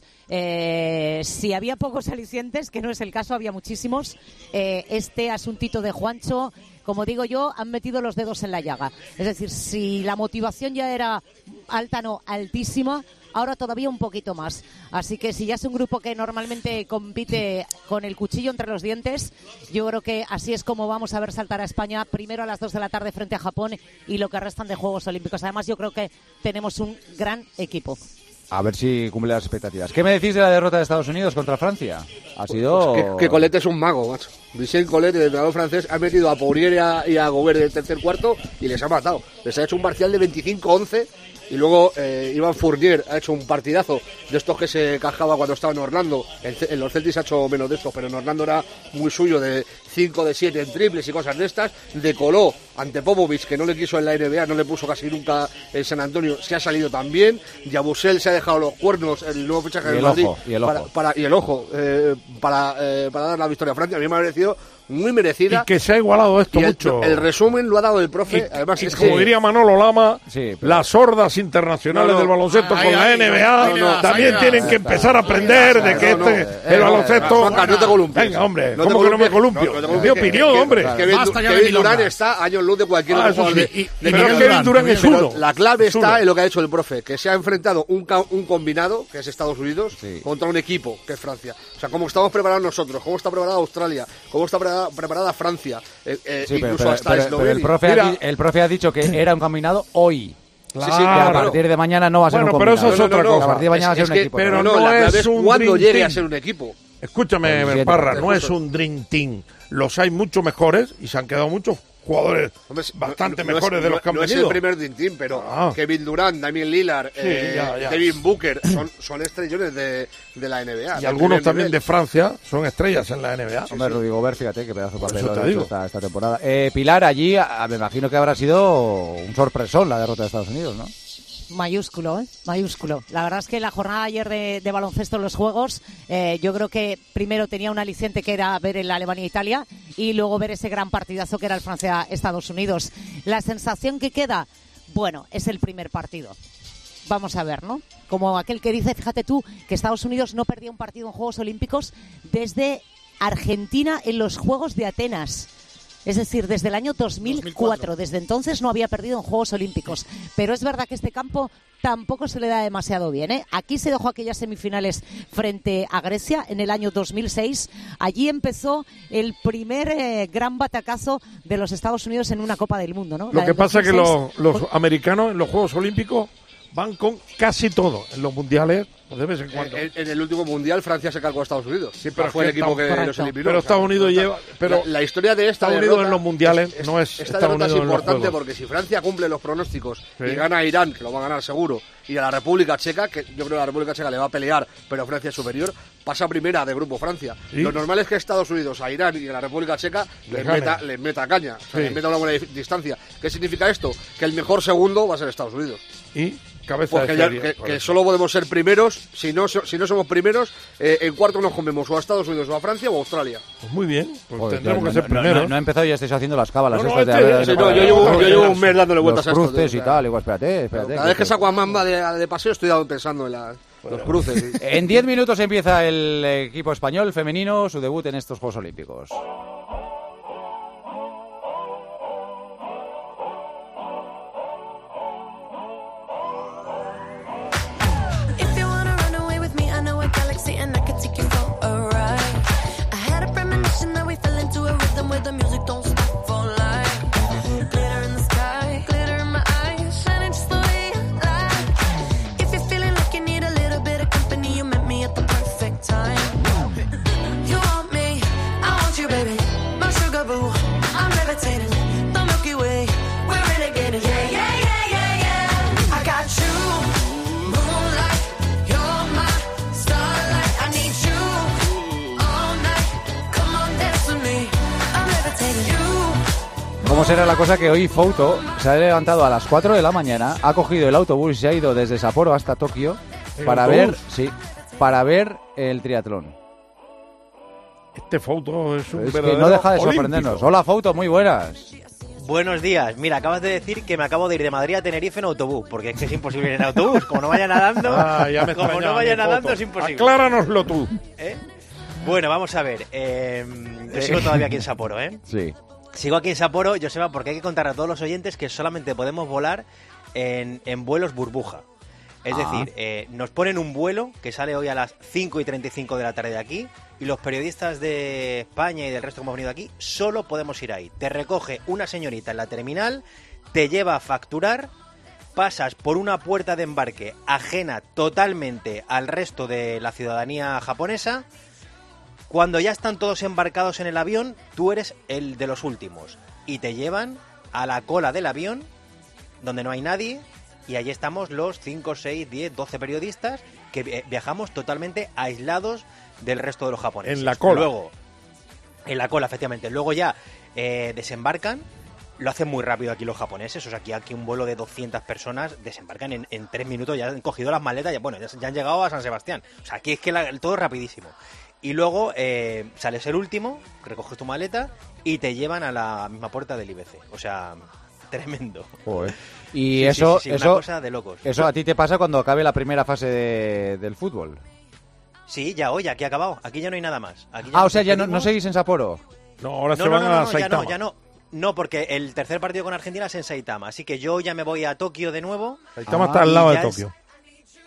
eh, si había pocos alicientes, que no es el caso, había muchísimos, eh, este asuntito de Juancho, como digo yo, han metido los dedos en la llaga. Es decir, si la motivación ya era alta, no, altísima, ahora todavía un poquito más. Así que si ya es un grupo que normalmente compite con el cuchillo entre los dientes, yo creo que así es como vamos a ver saltar a España primero a las dos de la tarde frente a Japón y lo que restan de Juegos Olímpicos. Además, yo creo que tenemos un gran equipo. A ver si cumple las expectativas. ¿Qué me decís de la derrota de Estados Unidos contra Francia? Ha sido... Que, que Colette es un mago, macho. Michel Colette, el entrenador francés, ha metido a Poirier y a, y a Gobert en el tercer cuarto y les ha matado. Les ha hecho un parcial de veinticinco once. Y luego eh, Ivan Fournier ha hecho un partidazo de estos que se cajaba cuando estaba en Orlando. En, en los Celtics ha hecho menos de estos, pero en Orlando era muy suyo, de cinco de siete en triples y cosas de estas. Decoló ante Popovich, que no le quiso en la N B A, no le puso casi nunca en San Antonio, se ha salido también. Yabusel se ha dejado los cuernos, el nuevo fichaje Y del el Madrid. ojo, y el para, ojo. para- y el ojo, eh, para, eh, para dar la victoria a Francia. A mí me ha parecido muy merecida. Y que se ha igualado esto Y el, mucho. el resumen lo ha dado el profe. Y, Además, y es como que- diría Manolo Lama, Sí, pero- las hordas internacionales No, no. del baloncesto Ahí, con la ahí, N B A ahí, ahí, también ahí, tienen ahí, que ahí, empezar a ahí, aprender ahí, de ahí, que no, no, este, eh, el no, baloncesto... Juanca, no te columpies. Venga, hombre, No te ¿cómo que no me columpies. columpio? No, no te Es mi columpies, opinión, que- hombre. que Kevin, Basta ya de Kevin Durant milongas. está años luz de cualquier Ah, otro eso jugador sí. de, Y- de pero Kevin Kevin Durant. Durant es Pero uno. la clave Es está uno. en lo que ha hecho el profe, que se ha enfrentado un, ca- un combinado, que es Estados Unidos, Sí. contra un equipo, que es Francia. O sea, cómo estamos preparados nosotros, cómo está preparada Australia, cómo está preparada, preparada Francia, eh, eh, Sí, pero, incluso pero- hasta pero- pero Eslovenia. el, profe ha, Mira, di- el profe ha dicho que era un combinado hoy. Claro. Que a partir de mañana no va a ser bueno, un pero combinado. eso es otra no, no, cosa. A partir de mañana es, va a ser es un que, equipo. Pero no, no, la clave es es un cuando dream llegue team. a ser un equipo. Escúchame, Con siete, Parra, con no es justo. un Dream Team. Los hay mucho mejores y se han quedado muchos jugadores Hombre, bastante no- no mejores es, de los que han no, no es venido. el primer Dream Team, pero Ah. Kevin Durant, Damian Lillard, Sí, eh, ya, ya. Devin Booker son, son estrellones de, de la N B A. Y de algunos primer también nivel. de Francia son estrellas en la N B A. Hombre, Rudy Gobert, fíjate qué pedazo de papel eso te ha hecho digo. esta, esta temporada. Eh, Pilar, allí a- me imagino que habrá sido un sorpresón la derrota de Estados Unidos, ¿no? Mayúsculo, ¿eh? Mayúsculo. La verdad es que la jornada ayer de, de baloncesto en los Juegos, eh, yo creo que primero tenía un aliciente que era ver el Alemania-Italia y luego ver ese gran partidazo que era el Francia-Estados Unidos. La sensación que queda, bueno, es el primer partido. Vamos a ver, ¿no? Como aquel que dice, fíjate tú, que Estados Unidos no perdía un partido en Juegos Olímpicos desde Argentina en los Juegos de Atenas. Es decir, desde el año dos mil cuatro, dos mil cuatro. Desde entonces no había perdido en Juegos Olímpicos. Pero es verdad que este campo tampoco se le da demasiado bien, ¿eh? Aquí se dejó aquellas semifinales frente a Grecia en el año dos mil seis. Allí empezó el primer eh, gran batacazo de los Estados Unidos en una Copa del Mundo, ¿no? Lo La que del pasa es que dos mil seis. los, los americanos en los Juegos Olímpicos van con casi todo. En los mundiales, pues de vez en cuando. En, en el último mundial Francia se cargó a Estados Unidos. Sí, pero fue el es que equipo que Estados- los eliminó. Pero Estados Unidos lleva. Pero la, la historia de esta Estados derrota Unidos en los mundiales es- no es esta Estados derrota Unidos es en los importante Juegos. porque si Francia cumple los pronósticos Sí. y gana a Irán, que lo va a ganar seguro, y a la República Checa, que yo creo que la República Checa le va a pelear, pero Francia es superior, pasa primera de grupo Francia. ¿Sí? Lo normal es que Estados Unidos a Irán y a la República Checa les gane. meta, les meta caña, o sea, Sí. les meta una buena dif- distancia. ¿Qué significa esto? Que el mejor segundo va a ser Estados Unidos. Y cabeza Porque de ya- serie, que, por que eso. solo podemos ser primeros, si no, so- si no somos primeros, eh, en cuarto nos comemos o a Estados Unidos o a Francia o a Australia. Pues muy bien, pues Joder, tendremos no, que ser no, no, primeros. no, no he empezado y ya estáis haciendo las cábalas. No, no, estas de este- a ver, sí, de- no, de- yo llevo- yo llevo un mes dándole vueltas los a esto, cruces tío, y o sea. tal. Igual, espérate, espérate. Cada vez que que- saco a Mamba de, de paseo estoy pensando en la- los cruces. sí. En diez minutos empieza el equipo español femenino su debut en estos Juegos Olímpicos. If you wanna run away with me, I know a galaxy and I can take you for a ride. I had a premonition that we fell into a rhythm where the music don't stop for life. Glitter in the sky, glitter in my eyes, shining just the way you like. If you're feeling like you need a little bit of company, you met me at the perfect time. You want me, I want you, baby. My sugar boo, I'm levitating. The Milky Way, we're renegading. Yeah, yeah, yeah, yeah, yeah. I got you. Moonlight, you're my starlight. I need you all night. Come on, dance with me. I'm levitating. You. ¿Cómo será la cosa que hoy Fouto se ha levantado a las cuatro de la mañana, ha cogido el autobús y se ha ido desde Sapporo hasta Tokio ¿El para autobús? ver, sí, para ver el triatlón? Este foto es un Es que verdadero no deja de olímpico. sorprendernos. Hola Fouto, muy buenas. Buenos días. Mira, acabas de decir que me acabo de ir de Madrid a Tenerife en autobús, porque es que es imposible ir en autobús. Como no vaya nadando, Ah, ya me como extrañaba no vaya mi nadando foto. es imposible. Acláranoslo tú. ¿Eh? Bueno, vamos a ver. eh, yo sigo todavía aquí en Sapporo, ¿eh? Sí. Sigo aquí en Sapporo, Joseba, porque hay que contar a todos los oyentes que solamente podemos volar en, en vuelos burbuja. Es Ah. decir, eh, nos ponen un vuelo que sale hoy a las cinco y treinta y cinco de la tarde de aquí, y los periodistas de España y del resto que hemos venido aquí solo podemos ir ahí. Te recoge una señorita en la terminal, te lleva a facturar, pasas por una puerta de embarque ajena totalmente al resto de la ciudadanía japonesa. Cuando ya están todos embarcados en el avión, tú eres el de los últimos y te llevan a la cola del avión donde no hay nadie, y allí estamos los cinco, seis, diez, doce periodistas que vi- viajamos totalmente aislados del resto de los japoneses. En la cola. Luego, en la cola, efectivamente. Luego ya eh, desembarcan. Lo hacen muy rápido aquí los japoneses. O sea, aquí, aquí un vuelo de doscientas personas desembarcan en, en tres minutos. Ya han cogido las maletas. Ya, bueno, ya, ya han llegado a San Sebastián. O sea, aquí es que la- todo es rapidísimo. Y luego eh, sales el último, recoges tu maleta y te llevan a la misma puerta del I B C. O sea, tremendo. Joder. Y Sí, sí, eso, sí, sí, una eso, cosa de locos. eso a ti te pasa cuando acabe la primera fase de- del fútbol. Sí, ya hoy, aquí ha acabado. Aquí ya no hay nada más. Aquí Ah, o nos sea, ya no, no despedimos. seguís en Sapporo. No, ahora No, se no, van no, a no, ya Saitama. no, ya no. No, porque el tercer partido con Argentina es en Saitama. Así que yo ya me voy a Tokio de nuevo. Saitama está al lado Y de ya Tokio. es-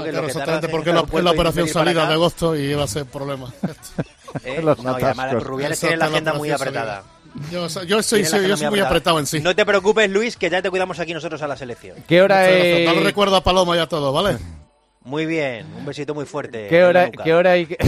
creo que claro, lo que exactamente, tardas porque en la, cruzar es la el puerto y operación venir para salida acá, de agosto y iba a ser problema. ¿eh? Los No, y además atascos. Rubiales Esa tiene la es la agenda muy operación apretada. Yo, yo soy, Tiene la soy- yo economía soy muy apretada. apretado en sí. No te preocupes, Luis, que ya te cuidamos aquí nosotros a la selección. ¿Qué hora Muchas gracias. es? Dale recuerdo a Paloma y a todo, ¿vale? Muy bien, un besito muy fuerte. ¿Qué en la hora, nuca. ¿qué hora y qué...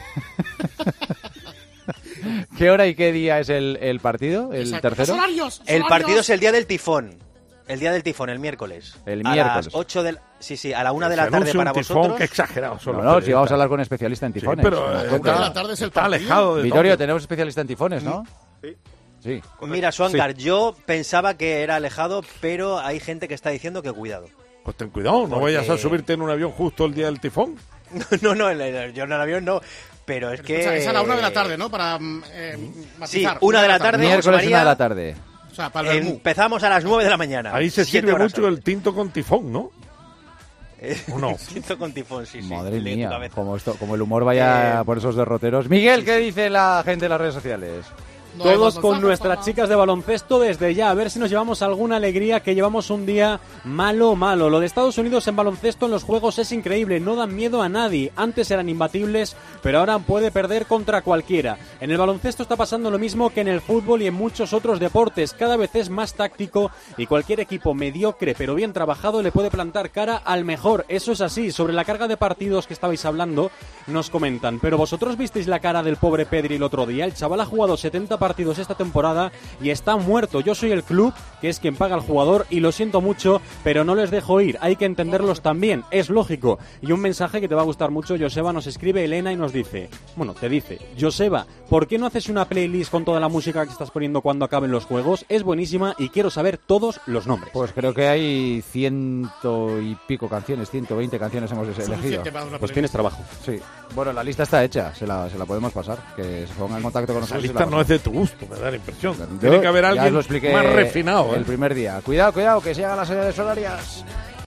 ¿Qué hora y qué día es el, el partido? ¿El Exacto. tercero? Los horarios, los El horarios. partido es el día del tifón. El día del tifón, el miércoles. El a miércoles. las ocho de la... Sí, sí, a la una de Se la tarde anuncia para un tifón, vosotros. qué exagerado son No, los no, si vamos a periodistas. hablar con especialista en Sí, tifones. pero Nos eh, cuenta. de la tarde es el está partido. alejado de Vittorio, Tokio. tenemos especialista en tifones, ¿no? Sí. Sí. Mira, Suancar, yo pensaba que era alejado, pero hay gente que está diciendo que cuidado. Pues ten cuidado, no Porque- vayas a subirte en un avión justo el día del tifón. No, no, el- el- yo en el avión no. Pero es que... Escucha, es a la una de la tarde, ¿no? Para mm, eh, Sí, matizar. una de la tarde. Miércoles José María, una de la tarde. O sea, para el vermú. Empezamos a las nueve de la mañana. Ahí se Siete sirve horas mucho antes. el tinto con tifón, ¿no? Eh, ¿O no? Tinto con tifón, sí, sí. Madre lee tu mía, cabeza. como, esto, como el humor vaya Eh, por esos derroteros. Miguel, ¿qué dice la gente en las redes sociales? No hay Todos más con mensajes, nuestras papá. chicas de baloncesto desde ya, a ver si nos llevamos alguna alegría, que llevamos un día malo, malo. Lo de Estados Unidos en baloncesto en los juegos es increíble, no dan miedo a nadie. Antes eran imbatibles, pero ahora puede perder contra cualquiera. En el baloncesto está pasando lo mismo que en el fútbol y en muchos otros deportes. Cada vez es más táctico y cualquier equipo mediocre pero bien trabajado le puede plantar cara al mejor. Eso es así. Sobre la carga de partidos que estabais hablando, nos comentan. Pero vosotros visteis la cara del pobre Pedri el otro día. El chaval ha jugado setenta partidos esta temporada y está muerto. Yo soy el club, que es quien paga al jugador, y lo siento mucho, pero no les dejo ir. Hay que entenderlos también, es lógico. Y un mensaje que te va a gustar mucho, Joseba, nos escribe Elena y nos dice, bueno, te dice, Joseba, ¿por qué no haces una playlist con toda la música que estás poniendo cuando acaben los juegos? Es buenísima y quiero saber todos los nombres. Pues creo que hay ciento y pico canciones, ciento veinte canciones hemos elegido. Suficiente para una Pues playlist. tienes trabajo. Sí. Bueno, la lista está hecha, se la, se la podemos pasar. Que se ponga en contacto con Esa nosotros. y lista la no es de tu gusto, me da la impresión. Yo Tiene que haber ya os alguien lo expliqué más refinado. ¿eh? el primer día. Cuidado, cuidado, que se hagan las señales horarias.